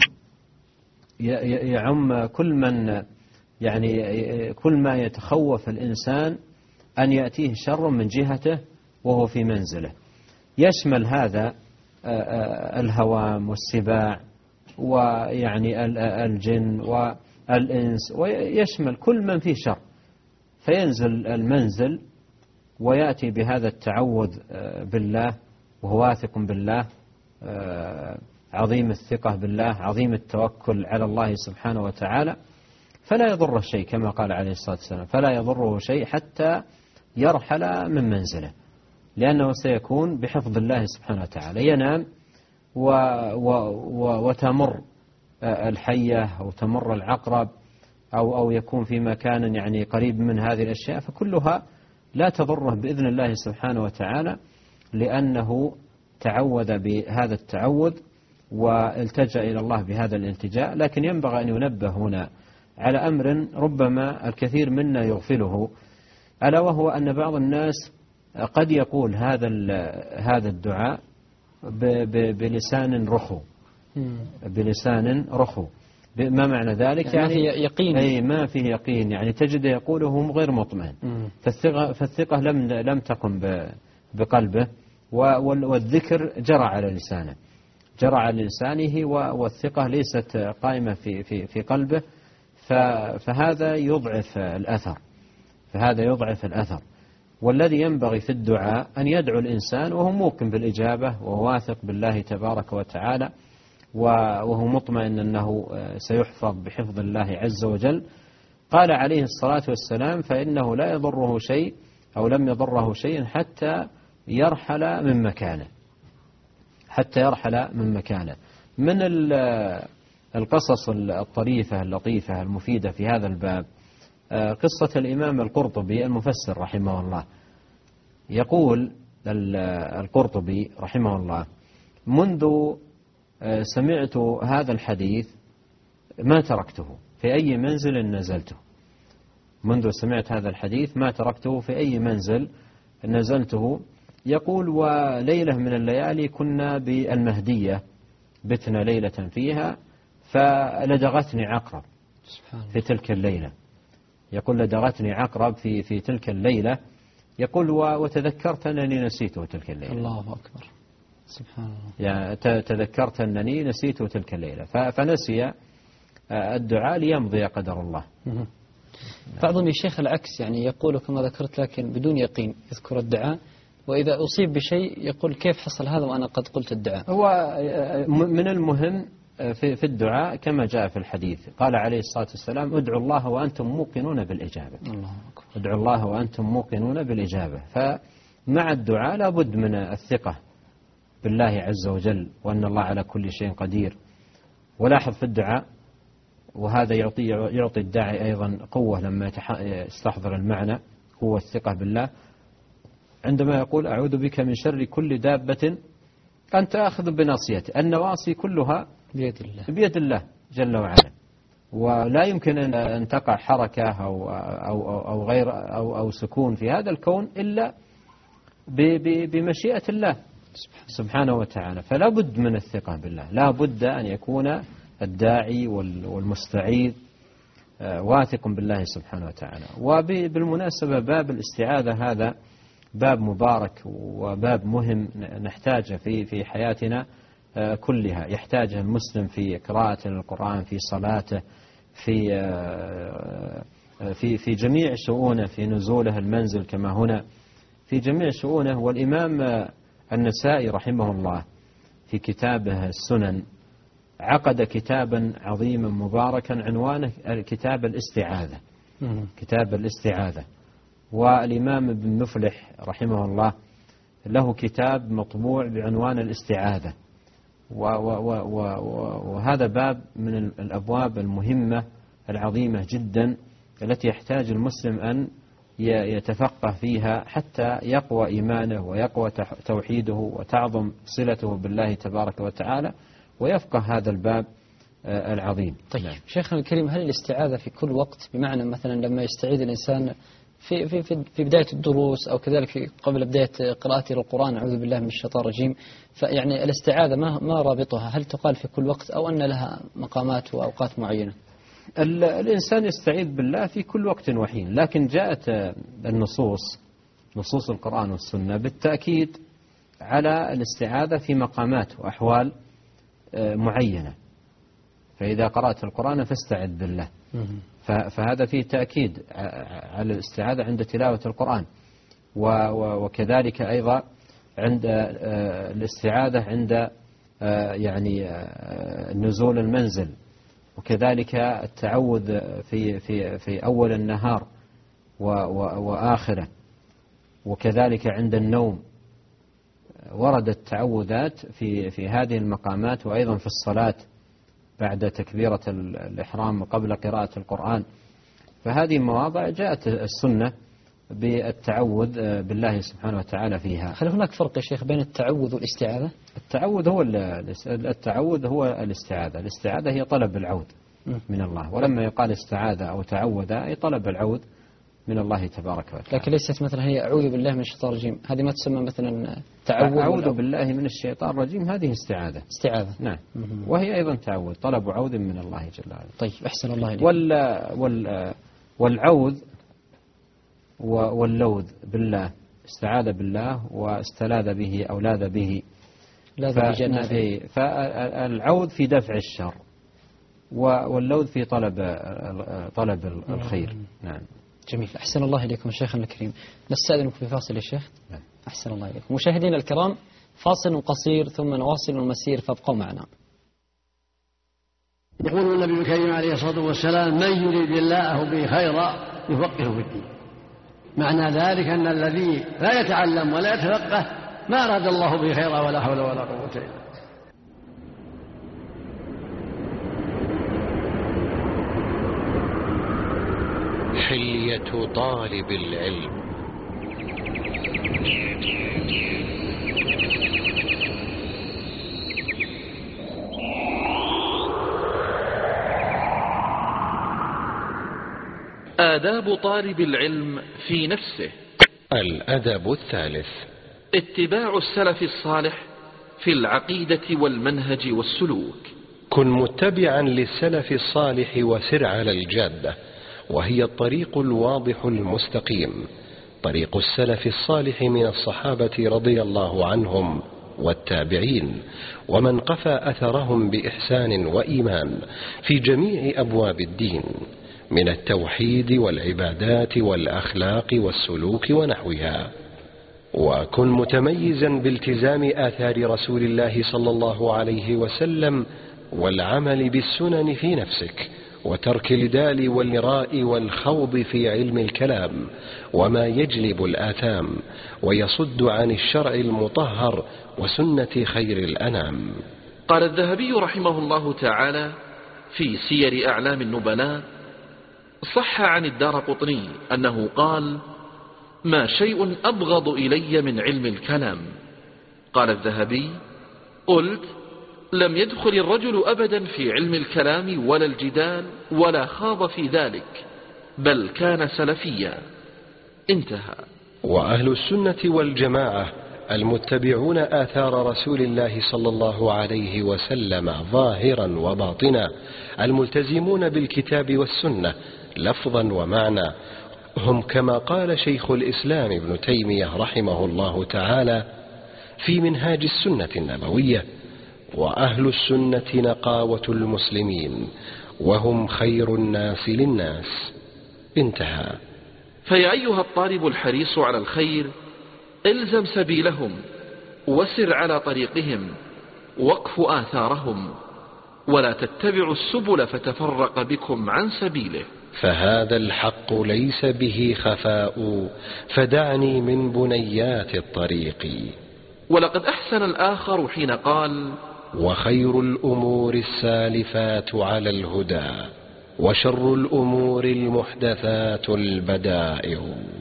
يعم كل من يعني كل ما يتخوف الإنسان أن يأتيه شر من جهته وهو في منزله، يشمل هذا الهوام والسباع ويعني الجن والإنس، ويشمل كل من فيه شر، فينزل المنزل ويأتي بهذا التعوذ بالله، وهو واثق بالله، عظيم الثقة بالله، عظيم التوكل على الله سبحانه وتعالى، فلا يضره شيء كما قال عليه الصلاة والسلام: فلا يضره شيء حتى يرحل من منزله، لأنه سيكون بحفظ الله سبحانه وتعالى. ينام و و و وتمر الحية أو تمر العقرب أو أو يكون في مكان يعني قريب من هذه الأشياء، فكلها لا تضره بإذن الله سبحانه وتعالى، لأنه تعوذ بهذا التعوذ والتجأ إلى الله بهذا الالتجاء. لكن ينبغي أن ينبه هنا على أمر ربما الكثير منا يغفله، ألا وهو أن بعض الناس قد يقول هذا هذا الدعاء بلسان رخو بلسان رخو ما معنى ذلك؟ يعني, يعني يقين أي ما فيه يقين، يعني تجد يقوله غير مطمئن، فالثقة, فالثقة لم لم تقم بقلبه، والذكر جرى على لسانه جرى على لسانه والثقة ليست قائمة في في في قلبه، فهذا يضعف الأثر فهذا يضعف الأثر. والذي ينبغي في الدعاء أن يدعو الإنسان وهو موقن بالإجابة وواثق بالله تبارك وتعالى، وهو مطمئن أنه سيحفظ بحفظ الله عز وجل. قال عليه الصلاة والسلام: فإنه لا يضره شيء أو لم يضره شيء حتى يرحل من مكانه حتى يرحل من مكانه من القصص الطريفة اللطيفة المفيدة في هذا الباب قصة الإمام القرطبي المفسر رحمه الله. يقول القرطبي رحمه الله: منذ سمعت هذا الحديث ما تركته في أي منزل نزلته. منذ سمعت هذا الحديث ما تركته في أي منزل نزلته. يقول: وليلة من الليالي كنا بالمهدية، بتنا ليلة فيها، فلدغتني عقرب في تلك الليلة. يقول: لدغتني عقرب في في تلك الليلة. يقول: وتذكرت أنني نسيته تلك الليلة. الله أكبر، سبحان الله. يعني تذكرت أنني نسيته تلك الليلة، فنسي الدعاء ليمضي قدر الله. بعضهم يا شيخ العكس، يعني يقول كما ذكرت لكن بدون يقين، يذكر الدعاء وإذا أصيب بشيء يقول كيف حصل هذا وأنا قد قلت الدعاء. هو من المهم في الدعاء كما جاء في الحديث، قال عليه الصلاة والسلام: ادعوا الله وأنتم موقنون بالإجابة. الله أكبر. ادعوا الله وأنتم موقنون بالإجابة. فمع الدعاء لا بد من الثقة بالله عز وجل وأن الله على كل شيء قدير. ولاحظ في الدعاء، وهذا يعطي يعطي الداعي أيضا قوة لما يستحضر المعنى، قوة الثقة بالله، عندما يقول: أعوذ بك من شر كل دابة أنت آخذ بناصيته. النواصي كلها بيد الله بيد الله جل وعلا، ولا يمكن أن تقع حركة أو أو أو غير أو أو سكون في هذا الكون إلا بمشيئة الله سبحانه وتعالى. فلا بد من الثقة بالله، لا بد أن يكون الداعي والمستعيذ واثق بالله سبحانه وتعالى. وبالمناسبة باب الاستعاذة هذا باب مبارك وباب مهم نحتاجه في في حياتنا كلها. يحتاجه المسلم في قراءة القرآن، في صلاته، في في في جميع شؤونه، في نزوله المنزل كما هنا، في جميع شؤونه. والإمام النسائي رحمه الله في كتابه السنن عقد كتابا عظيما مباركا عنوانه كتاب الاستعاذة. كتاب الاستعاذة. والإمام ابن مفلح رحمه الله له كتاب مطبوع بعنوان الاستعاذة. وهذا باب من الأبواب المهمة العظيمة جدا التي يحتاج المسلم أن يتفقه فيها حتى يقوى إيمانه ويقوى توحيده وتعظم صلته بالله تبارك وتعالى ويفقه هذا الباب العظيم. طيب نعم. شيخنا الكريم، هل الاستعاذة في كل وقت؟ بمعنى مثلا لما يستعيذ الإنسان في في في بداية الدروس أو كذلك في قبل بداية قراءته للقرآن أعوذ بالله من الشيطان الرجيم، فيعني الاستعاذة ما ما رابطها؟ هل تقال في كل وقت أو أن لها مقامات وأوقات معينة؟ الإنسان يستعيذ بالله في كل وقت وحين، لكن جاءت النصوص نصوص القرآن والسنة بالتأكيد على الاستعاذة في مقامات وأحوال معينة. فإذا قرأت القرآن فاستعذ بالله، فهذا فيه تأكيد على الاستعاذة عند تلاوة القرآن، وكذلك أيضا عند الاستعاذة عند يعني نزول المنزل، وكذلك التعوذ في في في أول النهار وآخره، وكذلك عند النوم. وردت تعوذات في في هذه المقامات، وأيضا في الصلاة بعد تكبيرة الإحرام وقبل قراءة القرآن. فهذه مواضع جاءت السنة بالتعوذ بالله سبحانه وتعالى فيها. هل هناك فرق يا شيخ بين التعوذ والاستعاذة؟ التعوذ هو التعوذ هو الاستعاذة. الاستعاذة هي طلب العود من الله، ولما يقال استعاذ أو تعوذ أي طلب العود من الله تبارك وتعالى. لكن ليست مثلا هي أعوذ بالله من الشيطان الرجيم، هذه ما تسمى مثلا تعوذ؟ أعوذ بالله من الشيطان الرجيم هذه استعاذة. استعاذة نعم، وهي أيضا تعوذ، طلب عود من الله جل وعلا. طيب أحسن الله إليك. وال وال والعوذ واللوذ بالله، استعاذ بالله واستلاذ به أو لاذ به، لاذ بجنابه. فالعوذ في دفع الشر واللوذ في طلب طلب الخير. نعم. جميل، أحسن الله إليكم شيخنا الكريم. نستأذنكم في فاصل يا شيخ. نعم. أحسن الله إليكم. مشاهدينا الكرام، فاصل قصير ثم نواصل المسير، فابقوا معنا. يقول النبي الكريم عليه الصلاة والسلام: من يريد الله به خيرا يفقهه في الدين. معنى ذلك أن الذي لا يتعلم ولا يتفقه ما أراد الله به خيرا ولا حول ولا قوة إلا بالله. حلية طالب العلم. آداب طالب العلم في نفسه. الأدب الثالث: اتباع السلف الصالح في العقيدة والمنهج والسلوك. كن متبعا للسلف الصالح وسر على الجادة، وهي الطريق الواضح المستقيم، طريق السلف الصالح من الصحابة رضي الله عنهم والتابعين ومن قفى أثرهم بإحسان وإيمان في جميع أبواب الدين من التوحيد والعبادات والأخلاق والسلوك ونحوها. وكن متميزا بالتزام آثار رسول الله صلى الله عليه وسلم والعمل بالسنن في نفسك، وترك الدال والمراء والخوض في علم الكلام وما يجلب الآثام ويصد عن الشرع المطهر وسنة خير الأنام. قال الذهبي رحمه الله تعالى في سير أعلام النبلاء: صح عن الدارقطني أنه قال: ما شيء أبغض إلي من علم الكلام. قال الذهبي: قلت: لم يدخل الرجل أبدا في علم الكلام ولا الجدال ولا خاض في ذلك، بل كان سلفيا. انتهى. وأهل السنة والجماعة المتبعون آثار رسول الله صلى الله عليه وسلم ظاهرا وباطنا، الملتزمون بالكتاب والسنة لفظا ومعنى، هم كما قال شيخ الإسلام ابن تيمية رحمه الله تعالى في منهاج السنة النبوية: وأهل السنة نقاوة المسلمين وهم خير الناس للناس. انتهى. فيا أيها الطالب الحريص على الخير، الزم سبيلهم وسر على طريقهم واقف آثارهم، ولا تتبعوا السبل فتفرق بكم عن سبيله، فهذا الحق ليس به خفاء، فدعني من بنيات الطريق. ولقد أحسن الآخر حين قال: وخير الأمور السالفات على الهدى، وشر الأمور المحدثات البدائع.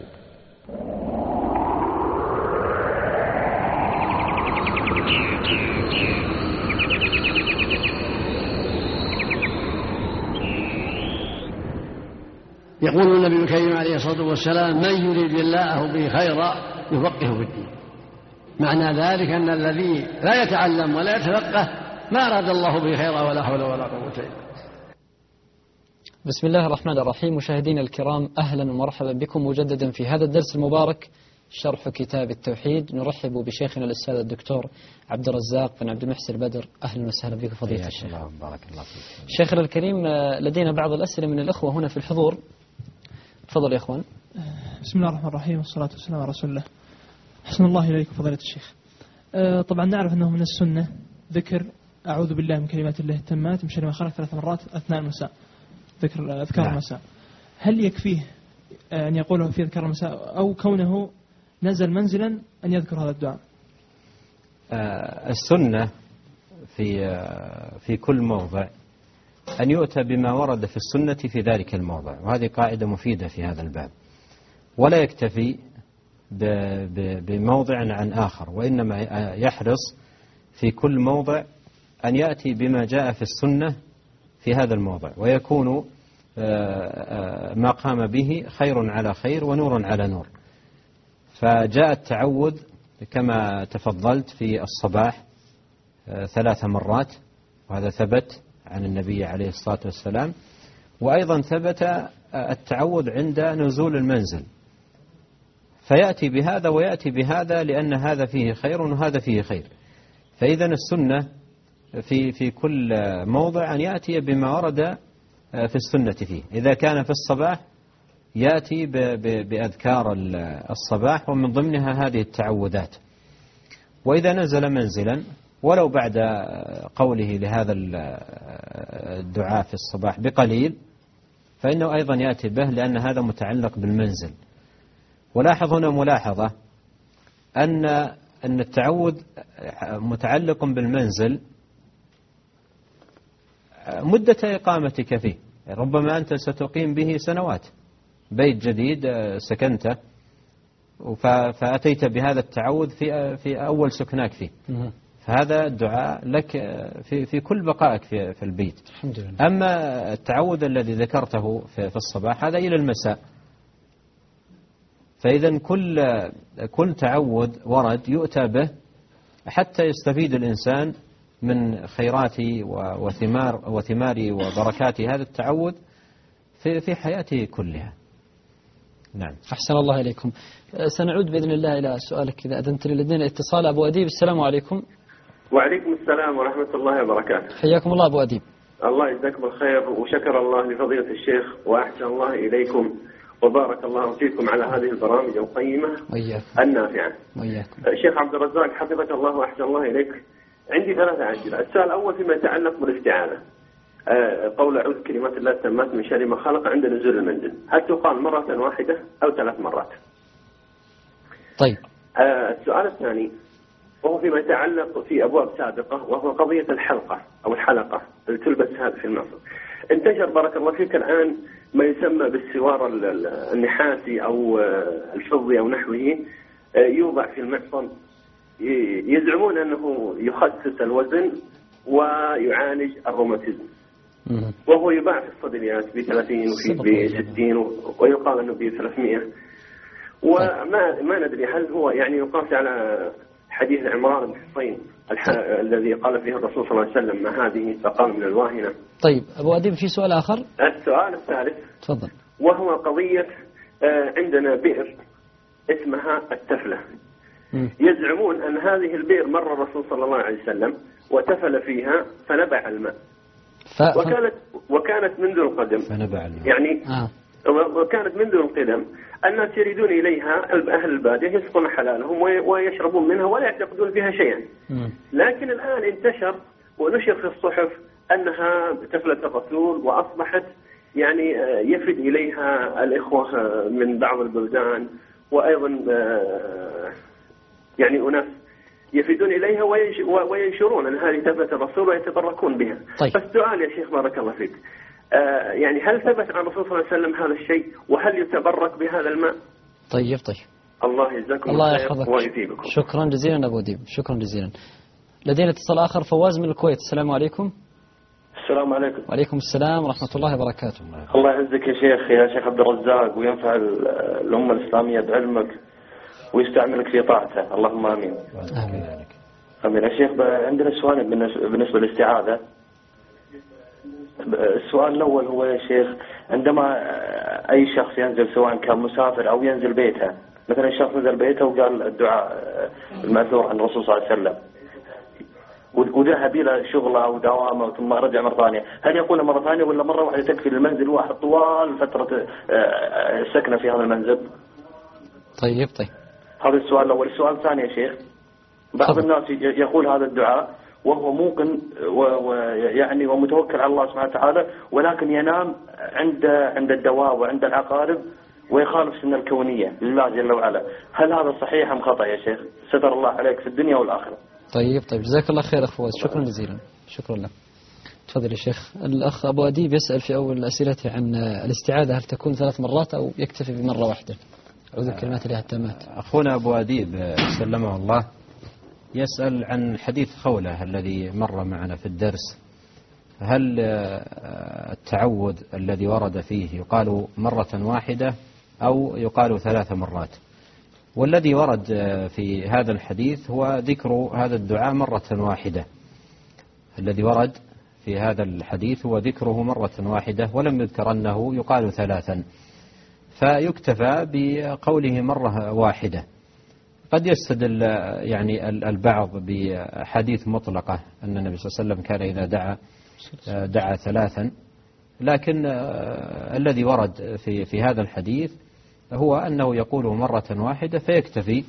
يقول النبي الكريم عليه الصلاة والسلام: من يريد الله به خيرا يفقهه في الدين. معنى ذلك أن الذي لا يتعلم ولا يتفقه ما أراد الله به خيرا ولا حول ولا قوة إلا بالله. بسم الله الرحمن الرحيم. مشاهدينا الكرام، أهلا ومرحبا بكم مجددا في هذا الدرس المبارك، شرح كتاب التوحيد. نرحب بشيخنا الأستاذ الدكتور عبد الرزاق بن عبد المحسن البدر. أهلا وسهلا بك فضيلة الشيخ. بارك الله فيك. شيخنا الكريم، لدينا بعض الأسئلة من الأخوة هنا في الحضور. تفضل يا أخوان. بسم الله الرحمن الرحيم، والصلاة والسلام على رسول الله. أحسن الله إليك فضيلة الشيخ. طبعا نعرف أنه من السنة ذكر أعوذ بالله من كلمات الله التامات من شر ما خلق ثلاث مرات أثناء المساء، ذكر أذكار المساء. هل يكفيه أن يقوله في أذكار المساء، أو كونه نزل منزلا أن يذكر هذا الدعاء؟ السنة في في كل موضع أن يؤتى بما ورد في السنة في ذلك الموضع، وهذه قاعدة مفيدة في هذا الباب، ولا يكتفي بموضع عن آخر، وإنما يحرص في كل موضع أن يأتي بما جاء في السنة في هذا الموضع، ويكون ما قام به خير على خير ونور على نور. فجاء التعوذ كما تفضلت في الصباح ثلاث مرات، وهذا ثبت عن النبي عليه الصلاة والسلام، وأيضا ثبت التعوذ عند نزول المنزل، فيأتي بهذا ويأتي بهذا لأن هذا فيه خير وهذا فيه خير. فإذا السنة في في كل موضع أن يأتي بما ورد في السنة فيه. إذا كان في الصباح يأتي بأذكار الصباح ومن ضمنها هذه التعوذات، وإذا نزل منزلا ولو بعد قوله لهذا الدعاء في الصباح بقليل فإنه أيضا يأتي به، لأن هذا متعلق بالمنزل. ولاحظ هنا ملاحظة أن أن التعوذ متعلق بالمنزل مدة إقامتك فيه، ربما أنت ستقيم به سنوات بيت جديد سكنته فأتيت بهذا التعوذ في في أول سكناك فيه، فهذا الدعاء لك في في كل بقائك في في البيت. الحمد لله. أما التعوذ الذي ذكرته في في الصباح هذا إلى المساء. فإذا كل كل تعوذ ورد يؤتى به حتى يستفيد الإنسان من خيرات وثمار وثمار وبركات هذا التعوذ في في حياته كلها. نعم. أحسن الله إليكم. سنعود بإذن الله إلى سؤالك إذا أذنت لي. لدينا اتصال. أبو أديب، السلام عليكم. وعليكم السلام ورحمة الله وبركاته. حياكم الله أبو أديب. الله يجزاكم الخير، وشكر الله لفضيلة الشيخ وأحسن الله إليكم وبارك الله فيكم على هذه البرامج القيمة النافعة. وإياكم. الشيخ عبد الرزاق حفظك الله وأحسن الله إليك، عندي ثلاثة أسئلة. السؤال الأول فيما يتعلق بالاستعاذة، قول أعوذ كلمات الله التامات من شر ما خلق عند نزول المنزل، هل تقال مرة واحدة أو ثلاث مرات؟ طيب. السؤال الثاني وهو فيما يتعلق في أبواب سابقة، وهو قضية الحلقة أو الحلقة اللي تلبس هذا في المعصر. انتشر بارك الله فيك الآن ما يسمى بالسوار النحاسي أو الفضي أو نحوه، يوضع في المعصم، يزعمون أنه يخسس الوزن ويعالج الروماتيزم، وهو يباع في الصيدليات ب ثلاثين وفي ب ستين ويقال أنه ب ثلاثمائة، وما ما ندري هل هو يعني يقاس على حديث عمران بن حصين الذي قال فيه الرسول صلى الله عليه وسلم ما هذه فقال من الواهنة. طيب أبو أديب، في سؤال آخر. السؤال الثالث تفضل. وهو قضية عندنا بئر اسمها التفلة، يزعمون أن هذه البئر مر الرسول صلى الله عليه وسلم وتفل فيها فنبع الماء، ف... وكانت وكانت منذ القدم فنبع الماء. يعني آه. وكانت منذ القدم الناس يريدون إليها، أهل البادية يسقون حلالهم ويشربون منها ولا يعتقدون فيها شيئا. م. لكن الآن انتشر ونشر في الصحف أنها تفلة الرسول، وأصبحت يعني يفد إليها الإخوة من بعض البلدان، وأيضا يعني أناس يفيدون إليها وينشرون أن هذه تفلة الرسول ويتبركون بها. طيب. فالسؤال يا شيخ بارك الله فيك، آه يعني هل ثبت عن الرسول صلى الله عليه وسلم هذا الشيء، وهل يتبرك بهذا الماء؟ طيب طيب. الله يجزاكم الله الخير يحفظك ويثيبكم. شكرا جزيلا أبو ديب، شكرا جزيلا. لدينا اتصال آخر. فواز من الكويت، السلام عليكم. السلام عليكم. وعليكم السلام ورحمة الله وبركاته. الله يعزك يا شيخ، يا شيخ عبد الرزاق، وينفع الأمة الإسلامية بعلمك ويستعملك في طاعته، اللهم آمين. آمين. آمين. يا شيخ عندنا سؤال بالنسبة للاستعاذة. السؤال الأول هو يا شيخ، عندما أي شخص ينزل سواء كان مسافر أو ينزل بيته، مثلا الشخص نزل بيته وقال الدعاء المأثور عن الرسول صلى الله عليه وسلم وذهب إلى شغله أو دوامه ثم رجع مرة ثانية، هل يقولها مرة ثانية ولا مرة واحدة تكفي للمنزل واحد طوال فترة السكنة في هذا المنزل؟ طيب طيب. هذا السؤال الأول. السؤال الثاني يا شيخ، بعض الناس يقول هذا الدعاء وهو موقن ويعني ومتوكل على الله سبحانه وتعالى، ولكن ينام عند عند الدواب وعند العقارب ويخالف سنة الكونية لله جل وعلا، هل هذا صحيح أم خطأ يا شيخ؟ ستر الله عليك في الدنيا والآخرة. طيب طيب، جزاك الله خير أخ فواز، شكرا جزيلا. شكرا لك. تفضل يا شيخ. الأخ أبو أديب يسأل في أول أسئلته عن الاستعاذة، هل تكون ثلاث مرات أو يكتفي بمرة واحدة؟ أعوذ بكلمات الله التامات. أخونا أبو أديب سلمه الله يسأل عن حديث خولة الذي مر معنا في الدرس، هل التعوذ الذي ورد فيه يقال مرة واحدة أو يقال ثلاث مرات؟ والذي ورد في هذا الحديث هو ذكر هذا الدعاء مرة واحدة، الذي ورد في هذا الحديث هو ذكره مرة واحدة، ولم يذكر أنه يقال ثلاثا، فيكتفى بقوله مرة واحدة. قد يستدل يعني البعض بحديث مطلقة أن النبي صلى الله عليه وسلم كان إذا دعا دعا ثلاثا، لكن الذي ورد في في هذا الحديث هو أنه يقوله مرة واحدة، فيكتفي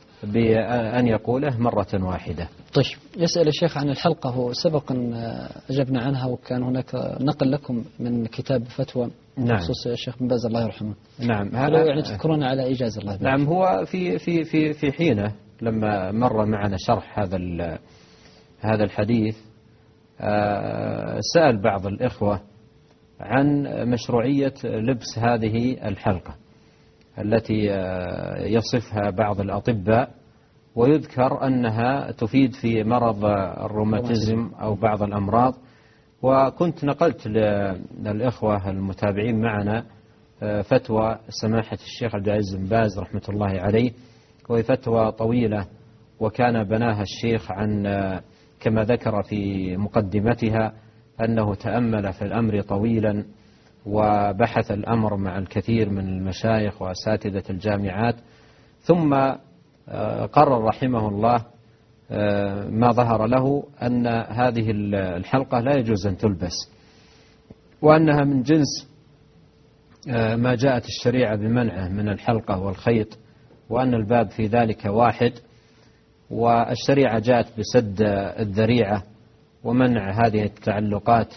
بأن يقوله مرة واحدة. طيب. يسأل الشيخ عن الحلقة، هو سبق أن أجبنا عنها وكان هناك نقل لكم من كتاب فتوى بخصوص الشيخ بن باز الله يرحمه. نعم. هذا يعني تذكرون على إجازة الله. نعم. هو في في في في حينه لما مر معنا شرح هذا هذا الحديث، سأل بعض الإخوة عن مشروعية لبس هذه الحلقة التي يصفها بعض الأطباء، ويذكر أنها تفيد في مرض الروماتيزم أو بعض الأمراض. وكنت نقلت للإخوة المتابعين معنا فتوى سماحة الشيخ عبد العزيز بن باز رحمة الله عليه، وهي فتوى طويلة، وكان بناها الشيخ عن كما ذكر في مقدمتها أنه تأمل في الأمر طويلا وبحث الأمر مع الكثير من المشايخ وأساتذة الجامعات، ثم قرر رحمه الله ما ظهر له أن هذه الحلقة لا يجوز أن تلبس، وأنها من جنس ما جاءت الشريعة بمنعه من الحلقة والخيط، وأن الباب في ذلك واحد، والشريعة جاءت بسد الذريعة ومنع هذه التعلقات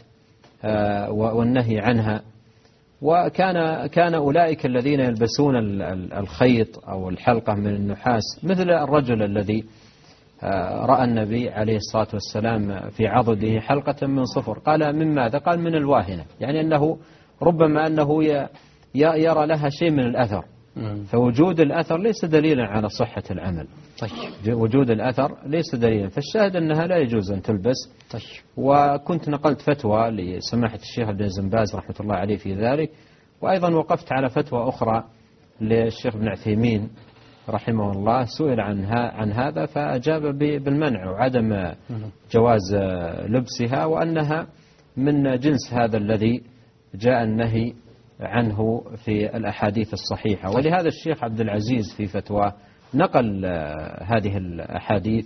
والنهي عنها. وكان كان أولئك الذين يلبسون الخيط أو الحلقة من النحاس مثل الرجل الذي رأى النبي عليه الصلاة والسلام في عضده حلقة من صفر، قال من ماذا؟ قال من الواهنة، يعني أنه ربما أنه يرى لها شيء من الأثر، فوجود الأثر ليس دليلا على صحة العمل. طيب. وجود الأثر ليس دليلا، فالشاهد أنها لا يجوز أن تلبس. طيب. وكنت نقلت فتوى لسماحة الشيخ عبد العزيز بن باز رحمة الله عليه في ذلك، وأيضا وقفت على فتوى أخرى للشيخ ابن عثيمين رحمه الله، سئل عنها عن هذا فأجاب بالمنع وعدم جواز لبسها، وأنها من جنس هذا الذي جاء النهي عنه في الأحاديث الصحيحة. ولهذا الشيخ عبد العزيز في فتوى نقل هذه الأحاديث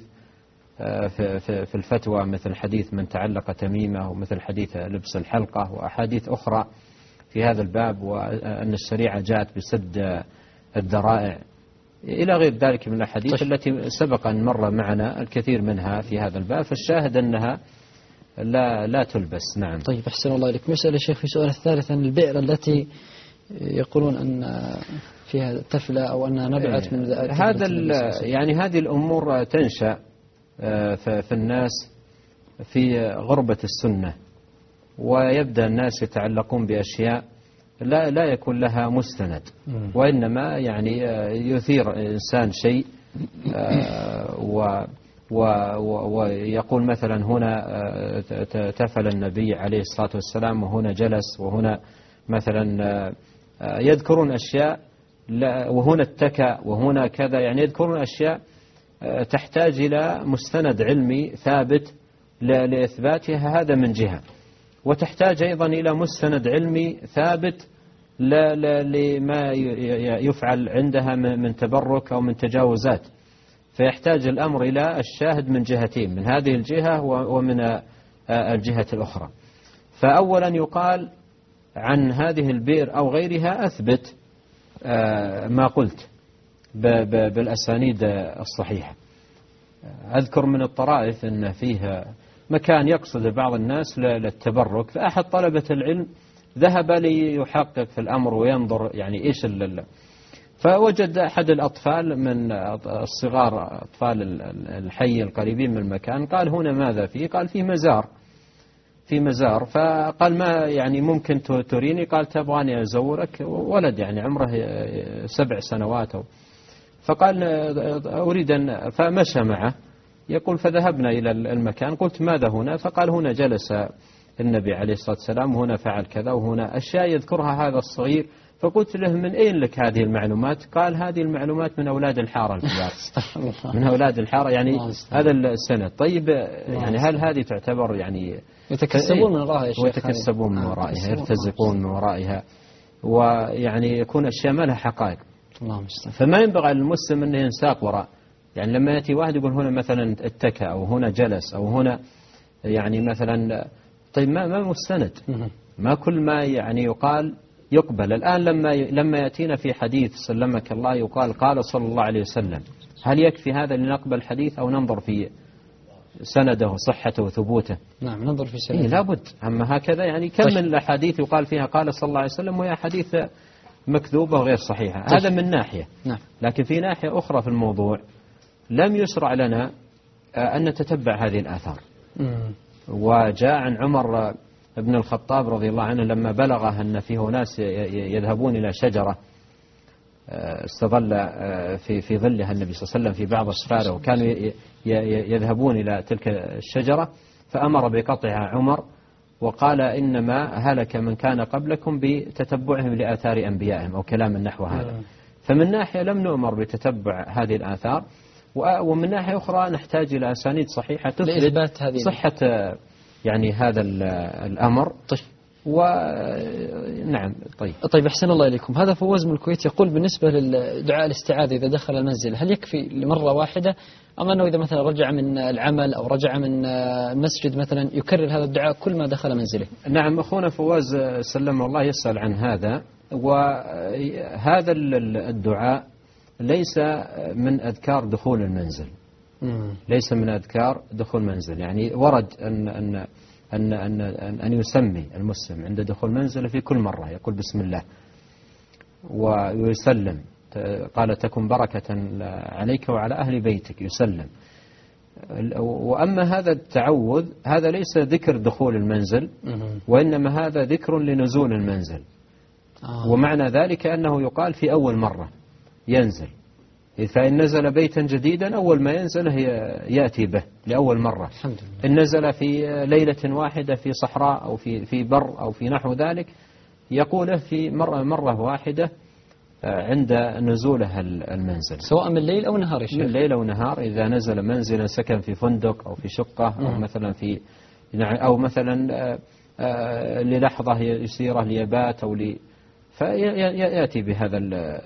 في الفتوى، مثل حديث من تعلق تميمة، ومثل حديث لبس الحلقة، وأحاديث أخرى في هذا الباب، وأن الشريعة جاءت بسد الذرائع إلى غير ذلك من الأحاديث التي سبق أن مر معنا الكثير منها في هذا الباب. فالشاهد أنها لا لا تلبس. نعم. طيب، أحسن الله إليك. مسألة شيخ في سؤال الثالث عن البئر التي يقولون أن فيها تفلة أو أنها نبعت من هذا يعني هذه الأمور تنشأ في الناس في غربة السنة، ويبدأ الناس يتعلقون بأشياء لا لا يكون لها مستند، وإنما يعني يثير إنسان شيء و ويقول مثلا هنا تفل النبي عليه الصلاة والسلام، وهنا جلس، وهنا مثلا يذكرون أشياء، وهنا اتكى، وهنا كذا، يعني يذكرون أشياء تحتاج إلى مستند علمي ثابت لإثباتها، هذا من جهة، وتحتاج أيضا إلى مستند علمي ثابت لما يفعل عندها من تبرك أو من تجاوزات، فيحتاج الأمر إلى الشاهد من جهتين، من هذه الجهة ومن الجهة الأخرى. فأولا يقال عن هذه البئر أو غيرها أثبت ما قلت بالأسانيد الصحيحة. أذكر من الطرائف أن فيها مكان يقصد بعض الناس للتبرك، فأحد طلبة العلم ذهب ليحقق في الأمر وينظر يعني إيش اللي، فوجد أحد الأطفال من الصغار أطفال الحي القريبين من المكان، قال هنا ماذا فيه؟ قال فيه مزار، في مزار. فقال ما يعني ممكن تريني؟ قال تبغاني أزورك، ولد يعني عمره سبع سنوات. فقال أريد أن، فمشى معه يقول فذهبنا إلى المكان، قلت ماذا هنا؟ فقال هنا جلس النبي عليه الصلاة والسلام، وهنا فعل كذا، وهنا أشياء يذكرها هذا الصغير. فقلت له من أين لك هذه المعلومات؟ قال هذه المعلومات من أولاد الحارة الكبار، من أولاد الحارة، يعني هذا السند. طيب يعني هل هذه تعتبر يعني يتكسبون من ورائها؟ ويتكسبون من ورائها، يرتزقون من ورائها، ويعني يكون أشياء ما لها حقائق. فما ينبغي للمسلم أنه ينساق وراء، يعني لما يأتي واحد يقول هنا مثلا اتكى، أو هنا جلس، أو هنا يعني مثلا، طيب ما ما مستند، ما كل ما يعني يقال يقبل. الآن لما لما يأتينا في حديث سلمك الله يقال قال صلى الله عليه وسلم، هل يكفي هذا لنقبل الحديث أو ننظر في سنده وصحته وثبوته؟ نعم، ننظر في سنده. إيه لابد. أما هكذا يعني كم من الأحاديث يقال فيها قال صلى الله عليه وسلم وهي حديث مكذوبة وغير صحيحة. طيب. هذا من ناحية. نعم. لكن في ناحية أخرى في الموضوع لم يشرع لنا أن نتتبع هذه الآثار. مم. وجاء عن عمر بن الخطاب رضي الله عنه لما بلغه أن فيه ناس يذهبون إلى شجرة استظل في في ظلها النبي صلى الله عليه وسلم في بعض أسفاره، وكانوا يذهبون إلى تلك الشجرة، فأمر بقطعها عمر وقال إنما هلك من كان قبلكم بتتبعهم لآثار أنبيائهم أو كلام النحو هذا. فمن ناحية لم نؤمر بتتبع هذه الآثار، ومن ناحية أخرى نحتاج إلى أسانيد صحيحة تثبت صحة يعني هذا الأمر. طيب. ونعم. طيب طيب أحسن الله إليكم. هذا فوز من الكويت يقول بالنسبة للدعاء الاستعاذة إذا دخل المنزل هل يكفي لمرة واحدة أم أنه إذا مثلا رجع من العمل أو رجع من المسجد مثلا يكرر هذا الدعاء كل ما دخل منزله؟ نعم أخونا فوز سلم الله يسأل عن هذا، وهذا الدعاء ليس من أذكار دخول المنزل، ليس من أذكار دخول المنزل. يعني ورد أن أن أن أن أن يسمي المسلم عند دخول منزله في كل مرة يقول بسم الله ويسلم، قال تكن بركة عليك وعلى أهل بيتك، يسلم. وأما هذا التعوذ هذا ليس ذكر دخول المنزل، وإنما هذا ذكر لنزول المنزل. ومعنى ذلك أنه يقال في أول مرة ينزل، فإن نزل بيتا جديدا أول ما ينزل يأتي به لأول مرة. إن نزل في ليلة واحدة في صحراء أو في في بر أو في نحو ذلك يقوله في مرة مرة واحدة عند نزوله المنزل، سواء من الليل أو نهار. من الليل أو نهار. إذا نزل منزلا سكن في فندق أو في شقة أو مثلا في أو مثلا للحظة يسيرة ليبات أو لي فيأتي بهذا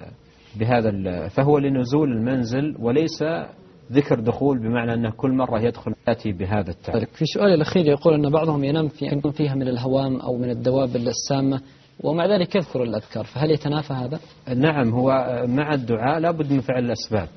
بهذا فهو لنزول المنزل وليس ذكر دخول بمعنى أنه كل مرة يدخل يأتي بهذا التعريف. في سؤال الأخير يقول أن بعضهم ينام في يكون فيها من الهوام أو من الدواب السامة ومع ذلك يذكر الأذكار، فهل يتنافى هذا؟ نعم، هو مع الدعاء لا بد من فعل الأسباب.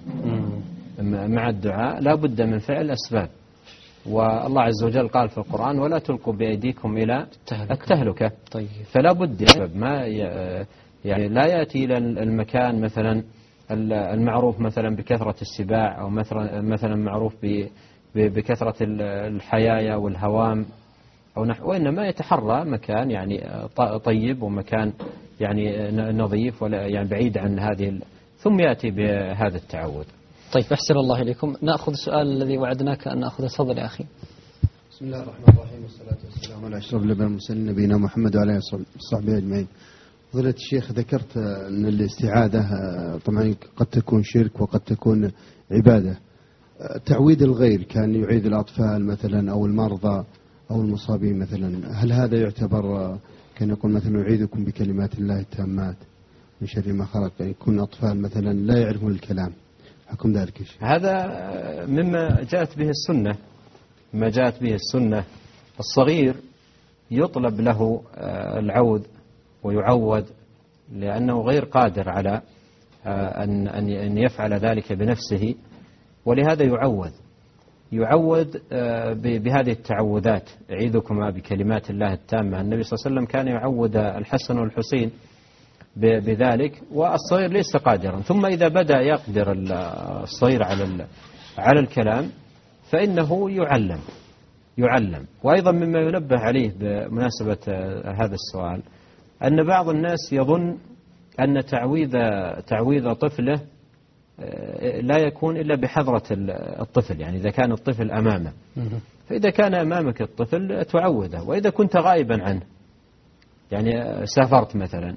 مع الدعاء لا بد من فعل الأسباب، والله عز وجل قال في القرآن ولا تلقوا بأيديكم إلى التهلكة. طيب. فلا بد ما يعني لا يأتي إلى المكان مثلا المعروف مثلا بكثرة السباع أو مثلا مثلا معروف بكثرة الحيايا والهوام أو نحو، وإنما يتحرى مكان يعني طيب ومكان يعني نظيف ولا يعني بعيد عن هذه، ثم يأتي بهذا التعود. طيب أحسن الله إليكم. نأخذ السؤال الذي وعدناك أن نأخذه. تفضل يا أخي. بسم الله الرحمن الرحيم والصلاة والسلام على أشرف المرسلين نبينا محمد وعلى آله وصحبه أجمعين. فضيلة الشيخ ذكرت أن الاستعاذة طبعا قد تكون شرك وقد تكون عبادة. تعويذ الغير كان يعيد الأطفال مثلا أو المرضى أو المصابين مثلا، هل هذا يعتبر كان يقول مثلا أعيذكم بكلمات الله التامات من شر ما خلق، يكون أطفال مثلا لا يعرفون الكلام، حكم ذلك شيء؟ هذا مما جاءت به السنة، ما جاءت به السنة. الصغير يطلب له العوذ ويعوذ لأنه غير قادر على أن أن يفعل ذلك بنفسه، ولهذا يعوذ يعوذ بهذه التعوذات. أعيذكما بكلمات الله التامة. النبي صلى الله عليه وسلم كان يعوذ الحسن والحسين بذلك، والصغير ليس قادرا. ثم إذا بدأ يقدر الصغير على على الكلام فإنه يعلم يعلم. وأيضا مما ينبه عليه بمناسبة هذا السؤال أن بعض الناس يظن أن تعويذ تعويذ طفله لا يكون إلا بحضرة الطفل، يعني إذا كان الطفل أمامه، فإذا كان أمامك الطفل تعوذه، وإذا كنت غائبا عنه يعني سافرت مثلا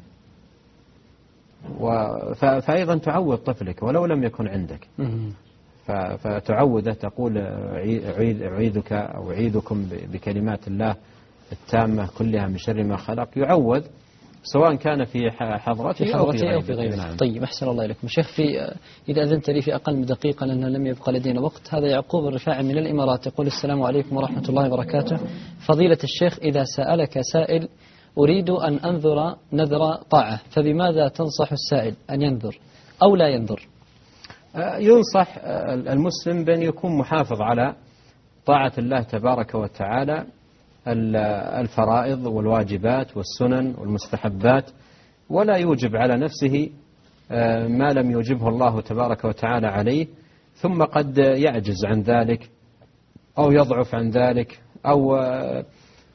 فأيضا تعوذ طفلك ولو لم يكن عندك، فتعوذه تقول أعيذك أو أعيذكم بكلمات الله التامة كلها من شر ما خلق. يعوذ سواء كان في حضرته أو في غيره. نعم. طيب أحسن الله إليكم شيخ. في إذا أذنت لي في أقل من دقيقة لأنه لم يبقى لدينا وقت. هذا يعقوب الرفاعي من الإمارات يقول السلام عليكم ورحمة الله وبركاته. فضيلة الشيخ إذا سألك سائل أريد أن أنذر نذر طاعة فبماذا تنصح السائل أن ينذر أو لا ينذر؟ ينصح المسلم بأن يكون محافظ على طاعة الله تبارك وتعالى، الفرائض والواجبات والسنن والمستحبات، ولا يوجب على نفسه ما لم يوجبه الله تبارك وتعالى عليه، ثم قد يعجز عن ذلك أو يضعف عن ذلك أو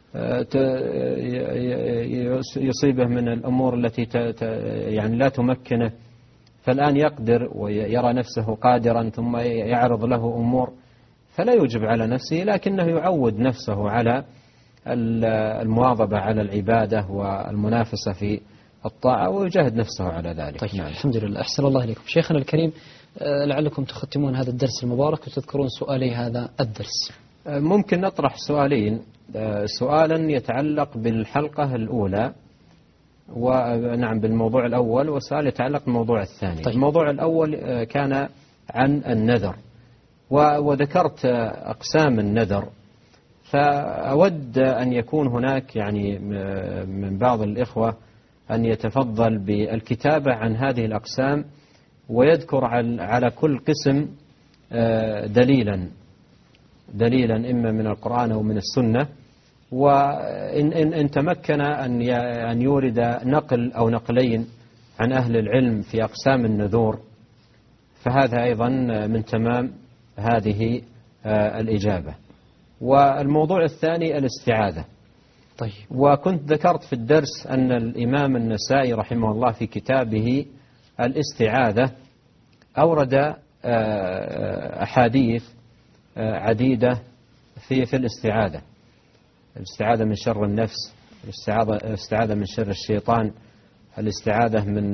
يصيبه من الأمور التي يعني لا تمكنه، فالآن يقدر ويرى نفسه قادرا ثم يعرض له أمور فلا يوجب على نفسه، لكنه يعود نفسه على المواظبة على العبادة والمنافسة في الطاعة ويجاهد نفسه على ذلك. طيب. نعم. الحمد لله. أحسن الله إليكم شيخنا الكريم، لعلكم تختمون هذا الدرس المبارك وتذكرون سؤالي هذا الدرس. ممكن نطرح سؤالين، سؤالا يتعلق بالحلقة الأولى ونعم بالموضوع الأول، وسؤال يتعلق بالموضوع الثاني. طيب. الموضوع الأول كان عن النذر وذكرت أقسام النذر، فأود أن يكون هناك يعني من بعض الإخوة أن يتفضل بالكتابة عن هذه الأقسام ويذكر على كل قسم دليلا دليلا إما من القرآن أو من السنة، وإن إن إن تمكن أن أن يورد نقل أو نقلين عن أهل العلم في أقسام النذور فهذا أيضا من تمام هذه الإجابة. والموضوع الثاني الاستعاذة. طيب. وكنت ذكرت في الدرس أن الإمام النسائي رحمه الله في كتابه الاستعاذة أورد أحاديث عديدة في في الاستعاذة، الاستعاذة من شر النفس، الاستعاذة من شر الشيطان، الاستعاذة من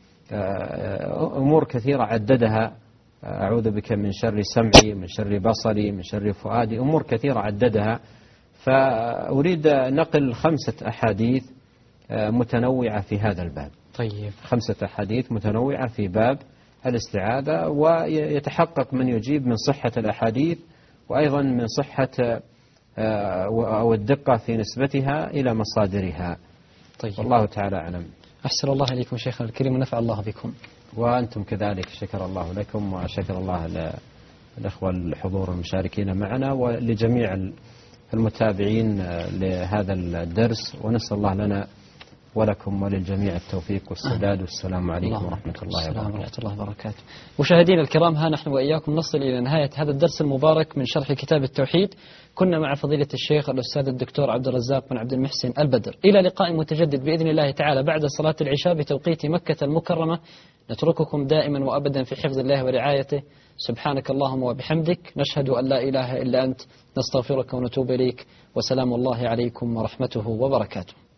أمور كثيرة عددها، أعوذ بك من شر سمعي، من شر بصري، من شر فؤادي، أمور كثيرة عددها. فأريد نقل خمسة أحاديث متنوعة في هذا الباب. طيب. خمسة أحاديث متنوعة في باب الاستعاذة، ويتحقق من يجيب من صحة الأحاديث وأيضا من صحة أو الدقة في نسبتها إلى مصادرها. طيب. والله تعالى أعلم. أحسن الله إليكم شيخنا الكريم ونفع الله بكم. وأنتم كذلك، شكر الله لكم وشكر الله للأخوة الحضور المشاركين معنا ولجميع المتابعين لهذا الدرس، ونسأل الله لنا ولكم وللجميع التوفيق والسداد، والسلام عليكم ورحمة الله وبركاته. ورحمة الله وبركاته. مشاهدينا الكرام، ها نحن وإياكم نصل إلى نهاية هذا الدرس المبارك من شرح كتاب التوحيد. كنا مع فضيلة الشيخ الأستاذ الدكتور عبد الرزاق بن عبد المحسن البدر. إلى لقاء متجدد بإذن الله تعالى بعد صلاة العشاء بتوقيت مكة المكرمة. نترككم دائما وأبدا في حفظ الله ورعايته. سبحانك اللهم وبحمدك، نشهد أن لا إله إلا أنت، نستغفرك ونتوب إليك، وسلام الله عليكم ورحمته وبركاته.